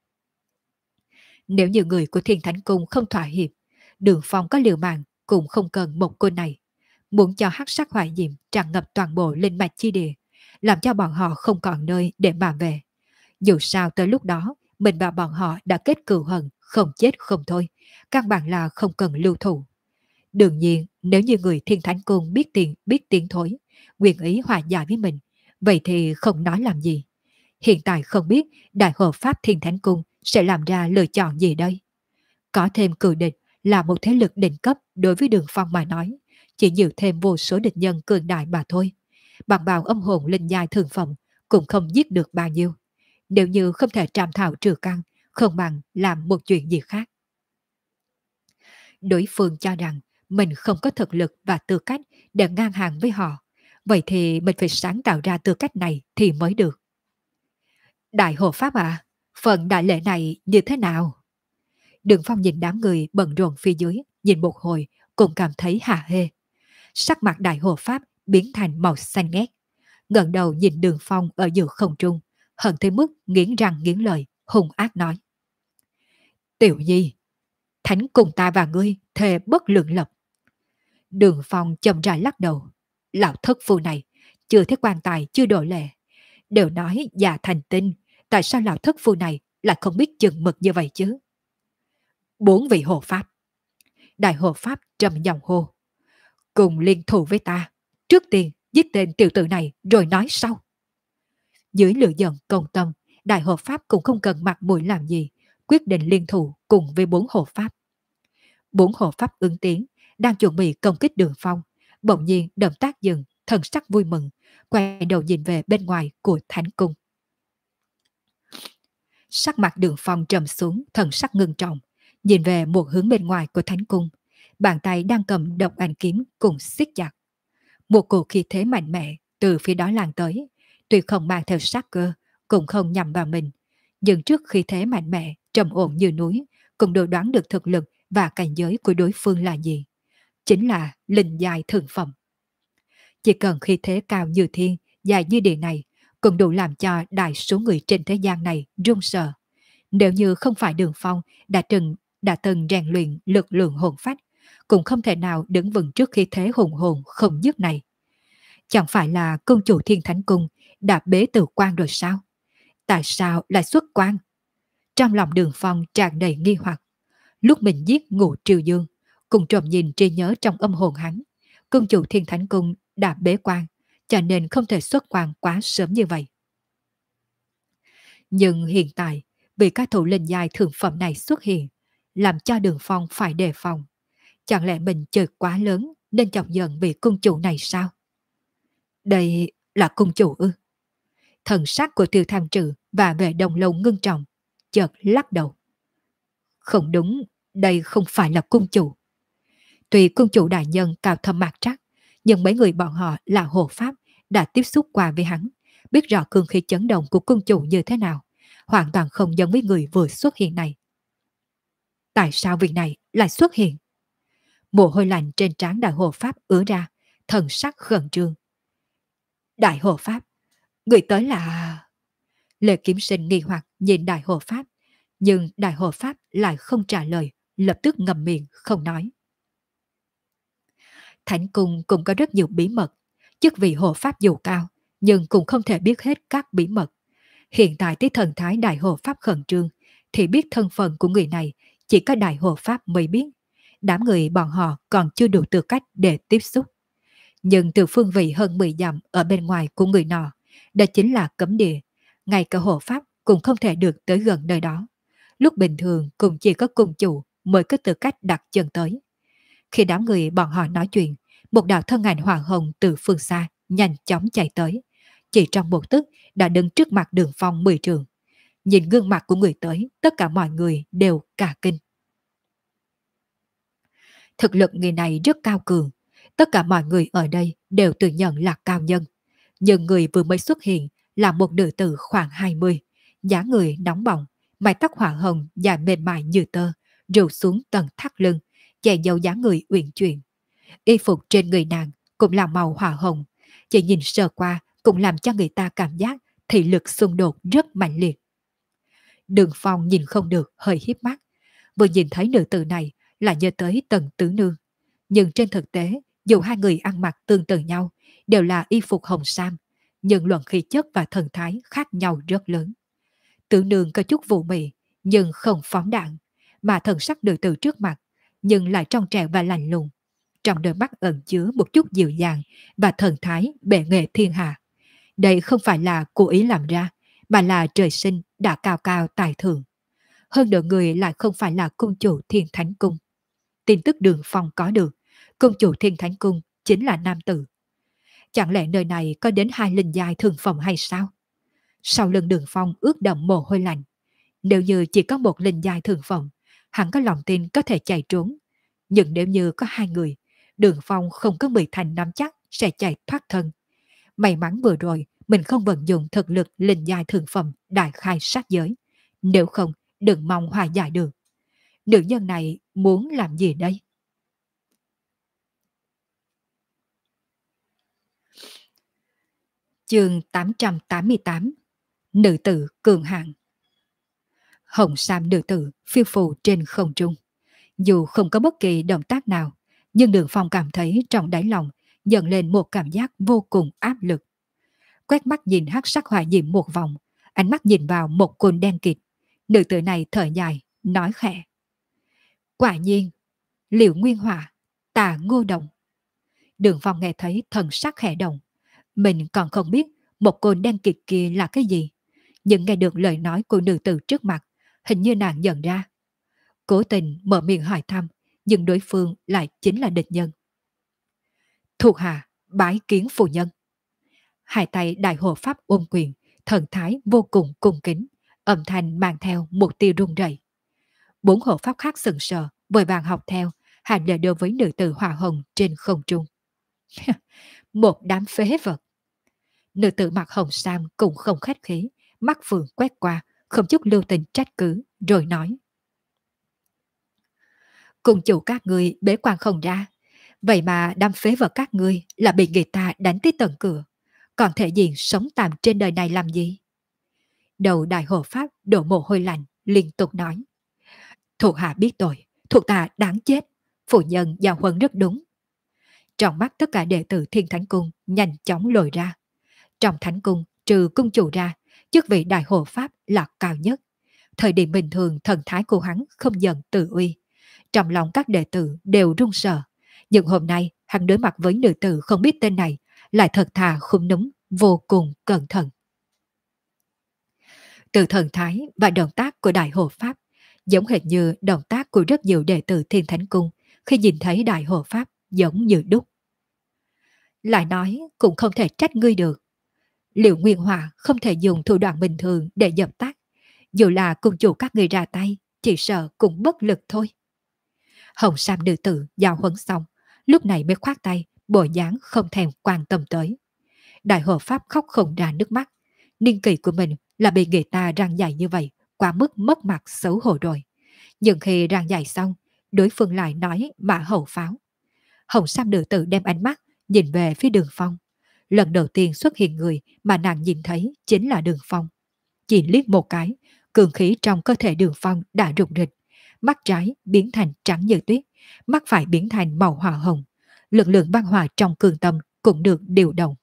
Nếu như người của Thiên Thánh Cung không thỏa hiệp, Đường Phong có liều mạng cũng không cần một côn này. Muốn cho hắc sắc hỏa diệm tràn ngập toàn bộ linh mạch chi địa, làm cho bọn họ không còn nơi để mà về. Dù sao tới lúc đó, mình và bọn họ đã kết cừu hận, không chết không thôi, căn bản là không cần lưu thủ. Đương nhiên, nếu như người Thiên Thánh Cung biết tiền biết tiếng thối, nguyện ý hòa giải với mình, vậy thì không nói làm gì. Hiện tại không biết Đại Hộ Pháp Thiên Thánh Cung sẽ làm ra lựa chọn gì đây. Có thêm cử địch là một thế lực đỉnh cấp đối với Đường Phong mà nói, chỉ nhiều thêm vô số địch nhân cường đại mà thôi. Bằng bào âm hồn linh giai thường phẩm cũng không giết được bao nhiêu. Nếu như không thể trảm thảo trừ căn, không bằng làm một chuyện gì khác. Đối phương cho rằng mình không có thực lực và tư cách để ngang hàng với họ, vậy thì mình phải sáng tạo ra tư cách này thì mới được. Đại Hộ Pháp à, phần đại lễ này như thế nào? Đường Phong nhìn đám người bận rộn phía dưới, nhìn một hồi cũng cảm thấy hả hê. Sắc mặt Đại Hộ Pháp biến thành màu xanh ngét. ngẩng đầu nhìn Đường Phong ở giữa không trung, hận tới mức nghiến răng nghiến lợi, hung ác nói. Tiểu Nhi, thánh cùng ta và ngươi thề bất lượng lập. Đường Phong chậm rãi lắc đầu. Lão thất phu này, chưa thấy quan tài chưa đổ lệ. Đều nói già thành tinh, tại sao lão thất phu này lại không biết chừng mực như vậy chứ? Bốn vị hộ pháp. Đại hộ pháp trầm giọng hô. Cùng liên thủ với ta. Trước tiên giết tên tiểu tử này rồi nói sau. Dưới lửa giận công tâm, đại hộ pháp cũng không cần mặt mũi làm gì, quyết định liên thủ cùng với bốn hộ pháp. Bốn hộ pháp ứng tiếng, đang chuẩn bị công kích Đường Phong, bỗng nhiên động tác dừng, thần sắc vui mừng, quay đầu nhìn về bên ngoài của thánh cung. Sắc mặt Đường Phong trầm xuống, thần sắc ngưng trọng, nhìn về một hướng bên ngoài của thánh cung, bàn tay đang cầm độc ảnh kiếm cùng siết chặt. Một cổ khí thế mạnh mẽ từ phía đó lan tới, tuy không mang theo sát cơ, cũng không nhằm vào mình, nhưng trước khí thế mạnh mẽ, trầm ổn như núi, cũng đều đoán được thực lực và cảnh giới của đối phương là gì. Chính là linh giai thượng phẩm. Chỉ cần khí thế cao như thiên, dài như địa này, cũng đủ làm cho đại số người trên thế gian này run sợ. Nếu như không phải Đường Phong đã từng đã từng rèn luyện lực lượng hồn phách, cũng không thể nào đứng vững trước khí thế hùng hồn không dứt này. Chẳng phải là công chủ Thiên Thánh Cung đã bế tử quan rồi sao? Tại sao lại xuất quan? Trong lòng Đường Phong tràn đầy nghi hoặc. Lúc mình giết Ngũ Triều Dương, cùng trộm nhìn trí nhớ trong âm hồn hắn, công chủ Thiên Thánh Cung đã bế quan, cho nên không thể xuất quan quá sớm như vậy. Nhưng hiện tại, vì các thủ linh giai thượng phẩm này xuất hiện, làm cho Đường Phong phải đề phòng. Chẳng lẽ mình chơi quá lớn nên chọc giận vị cung chủ này sao? Đây là cung chủ ư? Thần sắc của Tiêu Tham Trừ và Vệ Đồng Lâu ngưng trọng, chợt lắc đầu. Không đúng, đây không phải là cung chủ. Tuy cung chủ đại nhân cao thâm mạc trắc, nhưng mấy người bọn họ là hộ pháp đã tiếp xúc qua với hắn, biết rõ cương khí chấn động của cung chủ như thế nào, hoàn toàn không giống với người vừa xuất hiện này. Tại sao việc này lại xuất hiện? Mồ hôi lạnh trên trán đại hộ pháp ứa ra, thần sắc khẩn trương. Đại hộ pháp, người tới là... Lê Kiếm Sinh nghi hoặc nhìn đại hộ pháp, nhưng đại hộ pháp lại không trả lời, lập tức ngậm miệng không nói. Thánh cung cũng có rất nhiều bí mật, chức vị hộ pháp dù cao, nhưng cũng không thể biết hết các bí mật. Hiện tại tới thần thái đại hộ pháp khẩn trương, thì biết thân phận của người này chỉ có đại hộ pháp mới biết. Đám người bọn họ còn chưa đủ tư cách để tiếp xúc. Nhưng từ phương vị hơn mười dặm ở bên ngoài của người nọ, đó chính là cấm địa. Ngay cả hộ pháp cũng không thể được tới gần nơi đó. Lúc bình thường cũng chỉ có cung chủ mới có tư cách đặt chân tới. Khi đám người bọn họ nói chuyện, một đạo thân ảnh hoàng hồng từ phương xa nhanh chóng chạy tới. Chỉ trong một tức đã đứng trước mặt Đường Phong mười trường. Nhìn gương mặt của người tới, tất cả mọi người đều cả kinh. Thực lực người này rất cao cường. Tất cả mọi người ở đây đều tự nhận là cao nhân. Nhưng người vừa mới xuất hiện là một nữ tử khoảng hai mươi, dáng người nóng bỏng, mái tóc hỏa hồng dài mềm mại như tơ, rủ xuống tầng thắt lưng, che giấu dáng người uyển chuyển. Y phục trên người nàng cũng là màu hỏa hồng, chỉ nhìn sơ qua cũng làm cho người ta cảm giác thị lực xung đột rất mạnh liệt. Đường Phong nhìn không được, hơi híp mắt. Vừa nhìn thấy nữ tử này là nhớ tới Tần Tứ Nương. Nhưng trên thực tế, dù hai người ăn mặc tương tự nhau, đều là y phục hồng sam, nhưng luận khí chất và thần thái khác nhau rất lớn. Tứ Nương có chút vũ mị, nhưng không phóng đạn, mà thần sắc nữ tử trước mặt, nhưng lại trong trẻo và lạnh lùng. Trong đôi mắt ẩn chứa một chút dịu dàng và thần thái bệ nghệ thiên hạ. Đây không phải là cố ý làm ra, mà là trời sinh đã cao cao tài thượng. Hơn nữa người lại không phải là cung chủ Thiên Thánh Cung. Tin tức Đường Phong có được, cung chủ Thiên Thánh Cung chính là nam tử. Chẳng lẽ nơi này có đến hai linh giai thường phẩm hay sao? Sau lưng Đường Phong ướt đậm mồ hôi lạnh. Nếu như chỉ có một linh giai thường phẩm, hắn có lòng tin có thể chạy trốn. Nhưng nếu như có hai người, Đường Phong không có mười thành nắm chắc sẽ chạy thoát thân. May mắn vừa rồi mình không vận dụng thực lực linh giai thường phẩm đại khai sát giới. Nếu không, đừng mong hòa giải được. Nữ nhân này muốn làm gì đây? Chương tám trăm tám mươi tám. Nữ tử cường hạng. Hồng sam nữ tử phiêu phù trên không trung. Dù không có bất kỳ động tác nào, nhưng Đường Phong cảm thấy trong đáy lòng dần lên một cảm giác vô cùng áp lực. Quét mắt nhìn hắc sắc hỏa diệm một vòng, ánh mắt nhìn vào một cồn đen kịt. Nữ tử này thở dài, nói khẽ. Quả nhiên, Liệu Nguyên Hỏa, Tà Ngô Đồng. Đường Phong nghe thấy thần sắc khẽ động. Mình còn không biết một cồn đen kịt kia là cái gì. Nhưng nghe được lời nói của nữ tử trước mặt, hình như nàng nhận ra. Cố tình mở miệng hỏi thăm, nhưng đối phương lại chính là địch nhân. Thuộc hạ bái kiến phu nhân. Hai tay đại hộ pháp ôm quyền, thần thái vô cùng cung kính, âm thanh mang theo một tia run rẩy. Bốn hộ pháp khác sừng sờ, vội vàng học theo, hành lễ đối với nữ tử hỏa hồng trên không trung. Một đám phế vật. Nữ tử mặc hồng sam cũng không khách khí, mắt phượng quét qua, không chút lưu tình trách cứ, rồi nói. Cùng chủ các người bế quan không ra, vậy mà đám phế vật các ngươi là bị người ta đánh tới tận cửa, còn thể diện sống tạm trên đời này làm gì? Đầu đại hộ pháp đổ mồ hôi lạnh, liên tục nói. Thuộc hạ biết tội, thuộc ta đáng chết, phụ nhân giao huấn rất đúng. Trong mắt tất cả đệ tử Thiên Thánh Cung nhanh chóng lồi ra. Trong Thánh Cung, trừ cung chủ ra, chức vị đại hộ pháp là cao nhất. Thời điểm bình thường thần thái của hắn không dần tự uy. Trong lòng các đệ tử đều run sợ. Nhưng hôm nay hắn đối mặt với nữ tử không biết tên này, lại thật thà khum núm, vô cùng cẩn thận. Từ thần thái và động tác của đại hộ pháp, giống hệt như động tác của rất nhiều đệ tử Thiên Thánh Cung khi nhìn thấy đại hộ pháp giống như đúc. Lại nói cũng không thể trách ngươi được. Liệu Nguyên Hỏa không thể dùng thủ đoạn bình thường để dập tắt, dù là cung chủ các người ra tay, chỉ sợ cũng bất lực thôi. Hồng sam nữ tử giao huấn xong, lúc này mới khoát tay, bộ dáng không thèm quan tâm tới. Đại hộ pháp khóc không ra nước mắt. Niên kỷ của mình là bị người ta răng dạy như vậy, quá mức mất mặt xấu hổ rồi. Nhưng khi răng dạy xong, đối phương lại nói mã hậu pháo. Hồng sam nữ tử đem ánh mắt nhìn về phía Đường Phong. Lần đầu tiên xuất hiện người mà nàng nhìn thấy chính là Đường Phong. Chỉ liếc một cái, cường khí trong cơ thể Đường Phong đã rụng rịch. Mắt trái biến thành trắng như tuyết, mắt phải biến thành màu hỏa hồng. Lực lượng băng hỏa trong cường tâm cũng được điều động.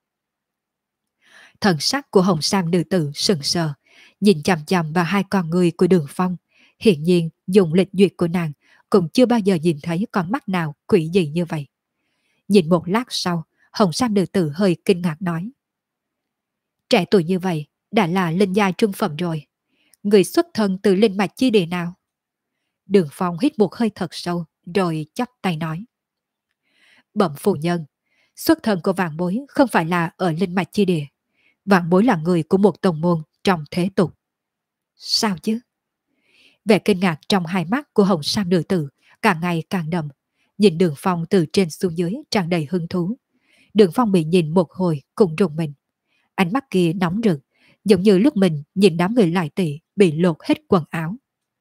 Thần sắc của hồng sam nữ tử sừng sờ, nhìn chằm chằm vào hai con người của Đường Phong. Hiển nhiên dùng lịch duyệt của nàng cũng chưa bao giờ nhìn thấy con mắt nào quỷ dị như vậy. Nhìn một lát sau, hồng sam nữ tử hơi kinh ngạc nói. Trẻ tuổi như vậy đã là linh giai trung phẩm rồi. Người xuất thân từ linh mạch chi địa nào? Đường Phong hít một hơi thật sâu, rồi chắp tay nói. Bẩm phu nhân, xuất thân của vạn bối không phải là ở linh mạch chi địa. Vạn bối là người của một tông môn trong thế tục. Sao chứ? Vẻ kinh ngạc trong hai mắt của hồng sam nữ tử càng ngày càng đậm. Nhìn Đường Phong từ trên xuống dưới tràn đầy hứng thú. Đường Phong bị nhìn một hồi cũng rùng mình. Ánh mắt kia nóng rực, giống như lúc mình nhìn đám người lại tỷ bị lột hết quần áo.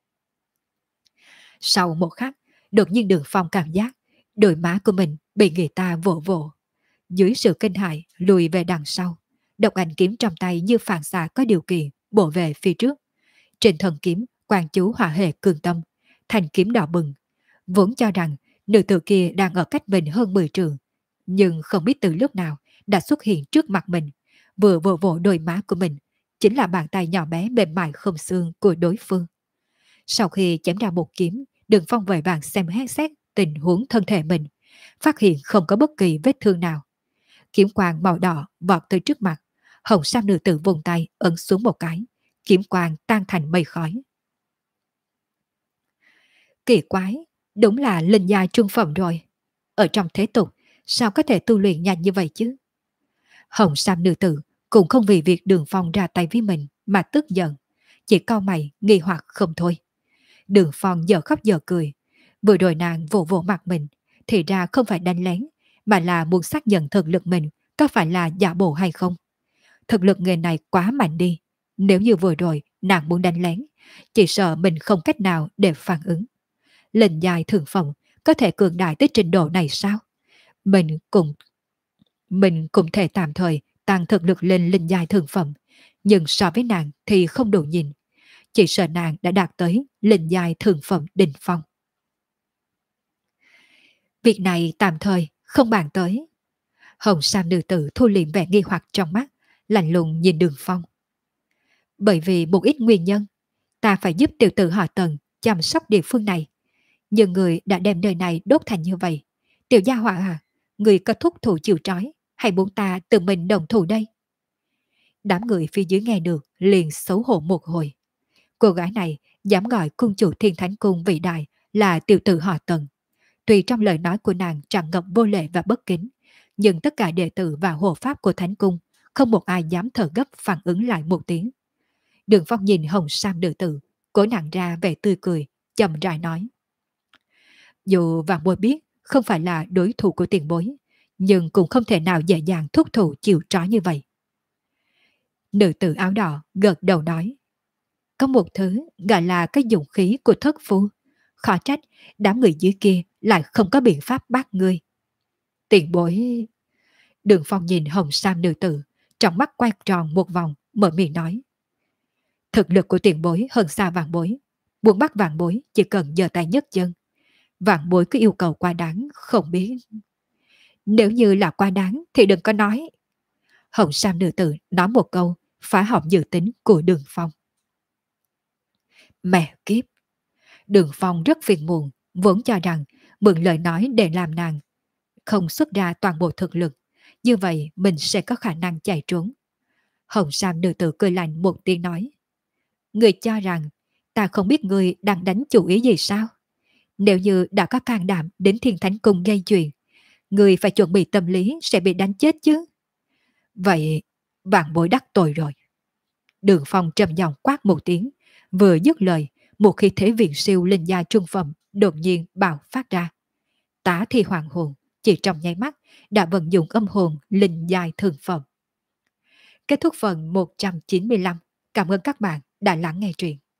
Sau một khắc, đột nhiên Đường Phong cảm giác đôi má của mình bị người ta vỗ vỗ. Dưới sự kinh hãi lùi về đằng sau, độc ảnh kiếm trong tay như phản xạ có điều kiện bổ về phía trước. Trên thân kiếm quan chú hỏa hệ cường tâm, thành kiếm đỏ bừng. Vốn cho rằng nữ tử kia đang ở cách mình hơn mười trượng, nhưng không biết từ lúc nào đã xuất hiện trước mặt mình, vừa vỗ vỗ đôi má của mình, chính là bàn tay nhỏ bé mềm mại không xương của đối phương. Sau khi chém ra một kiếm, Đường Phong vội vàng xem hết xét tình huống thân thể mình, phát hiện không có bất kỳ vết thương nào. Kiếm quang màu đỏ vọt tới trước mặt, hồng sam nữ tử vùng tay ấn xuống một cái, kiếm quang tan thành mây khói. Kỳ quái, đúng là linh giai trung phẩm rồi. Ở trong thế tục, sao có thể tu luyện nhanh như vậy chứ? Hồng sam nữ tử cũng không vì việc Đường Phong ra tay với mình mà tức giận, chỉ cau mày nghi hoặc không thôi. Đường Phong giờ khóc giờ cười, vừa rồi nàng vỗ vỗ mặt mình, thì ra không phải đánh lén, mà là muốn xác nhận thực lực mình có phải là giả bộ hay không. Thực lực người này quá mạnh đi, nếu như vừa rồi nàng muốn đánh lén, chỉ sợ mình không cách nào để phản ứng. Linh giai thượng phẩm có thể cường đại tới trình độ này sao? Mình cũng mình cũng thể tạm thời tăng thực lực lên linh giai thường phẩm, nhưng so với nàng thì không đủ nhìn. Chỉ sợ nàng đã đạt tới linh giai thường phẩm đỉnh phong. Việc này tạm thời không bàn tới. Hồng Sam nữ tử thu liệm vẻ nghi hoặc trong mắt, lạnh lùng nhìn Đường Phong. Bởi vì một ít nguyên nhân, ta phải giúp tiểu tử họ Tần chăm sóc địa phương này. Nhưng người đã đem nơi này đốt thành như vậy. Tiểu gia hỏa à, người có thúc thủ chịu trói, hay muốn ta tự mình đồng thủ đây? Đám người phía dưới nghe được liền xấu hổ một hồi. Cô gái này dám gọi cung chủ Thiên Thánh Cung vĩ đại là tiểu tử họ Tần. Tuy trong lời nói của nàng tràn ngập vô lệ và bất kính, nhưng tất cả đệ tử và hộ pháp của Thánh Cung không một ai dám thở gấp phản ứng lại một tiếng. Đường Phong nhìn Hồng Sam nữ tử, cố nặng ra vẻ tươi cười, chậm rãi nói. Dù vạn bối biết không phải là đối thủ của tiền bối, nhưng cũng không thể nào dễ dàng thúc thủ chịu trói như vậy. Nữ tử áo đỏ gật đầu nói. Có một thứ gọi là cái dụng khí của thất phu. Khó trách đám người dưới kia lại không có biện pháp bắt ngươi. Tiền bối... Đường Phong nhìn Hồng Sam nữ tử, trong mắt quay tròn một vòng, mở miệng nói. Thực lực của tiền bối hơn xa vạn bối. Muốn bắt vạn bối chỉ cần giơ tay nhấc chân. Vạn bối cứ yêu cầu quá đáng, không biết. Nếu như là quá đáng thì đừng có nói. Hồng Sam nữ tử nói một câu, phá hỏng dự tính của Đường Phong. Mẹ kiếp! Đường Phong rất phiền muộn, vốn cho rằng mượn lời nói để làm nàng không xuất ra toàn bộ thực lực, như vậy mình sẽ có khả năng chạy trốn. Hồng Sam nữ tử cười lạnh một tiếng nói. Người cho rằng ta không biết người đang đánh chủ ý gì sao? Nếu như đã có can đảm đến Thiên Thánh Cung gây chuyện, người phải chuẩn bị tâm lý sẽ bị đánh chết chứ. Vậy vạn bối đắc tội rồi. Đường Phong trầm giọng quát một tiếng, vừa dứt lời, một khí thế viện siêu linh giai trung phẩm đột nhiên bạo phát ra. Tá thi hoàng hồn, chỉ trong nháy mắt đã vận dụng âm hồn linh giai thường phẩm. Kết thúc phần một trăm chín mươi lăm. Cảm ơn các bạn đã lắng nghe truyện.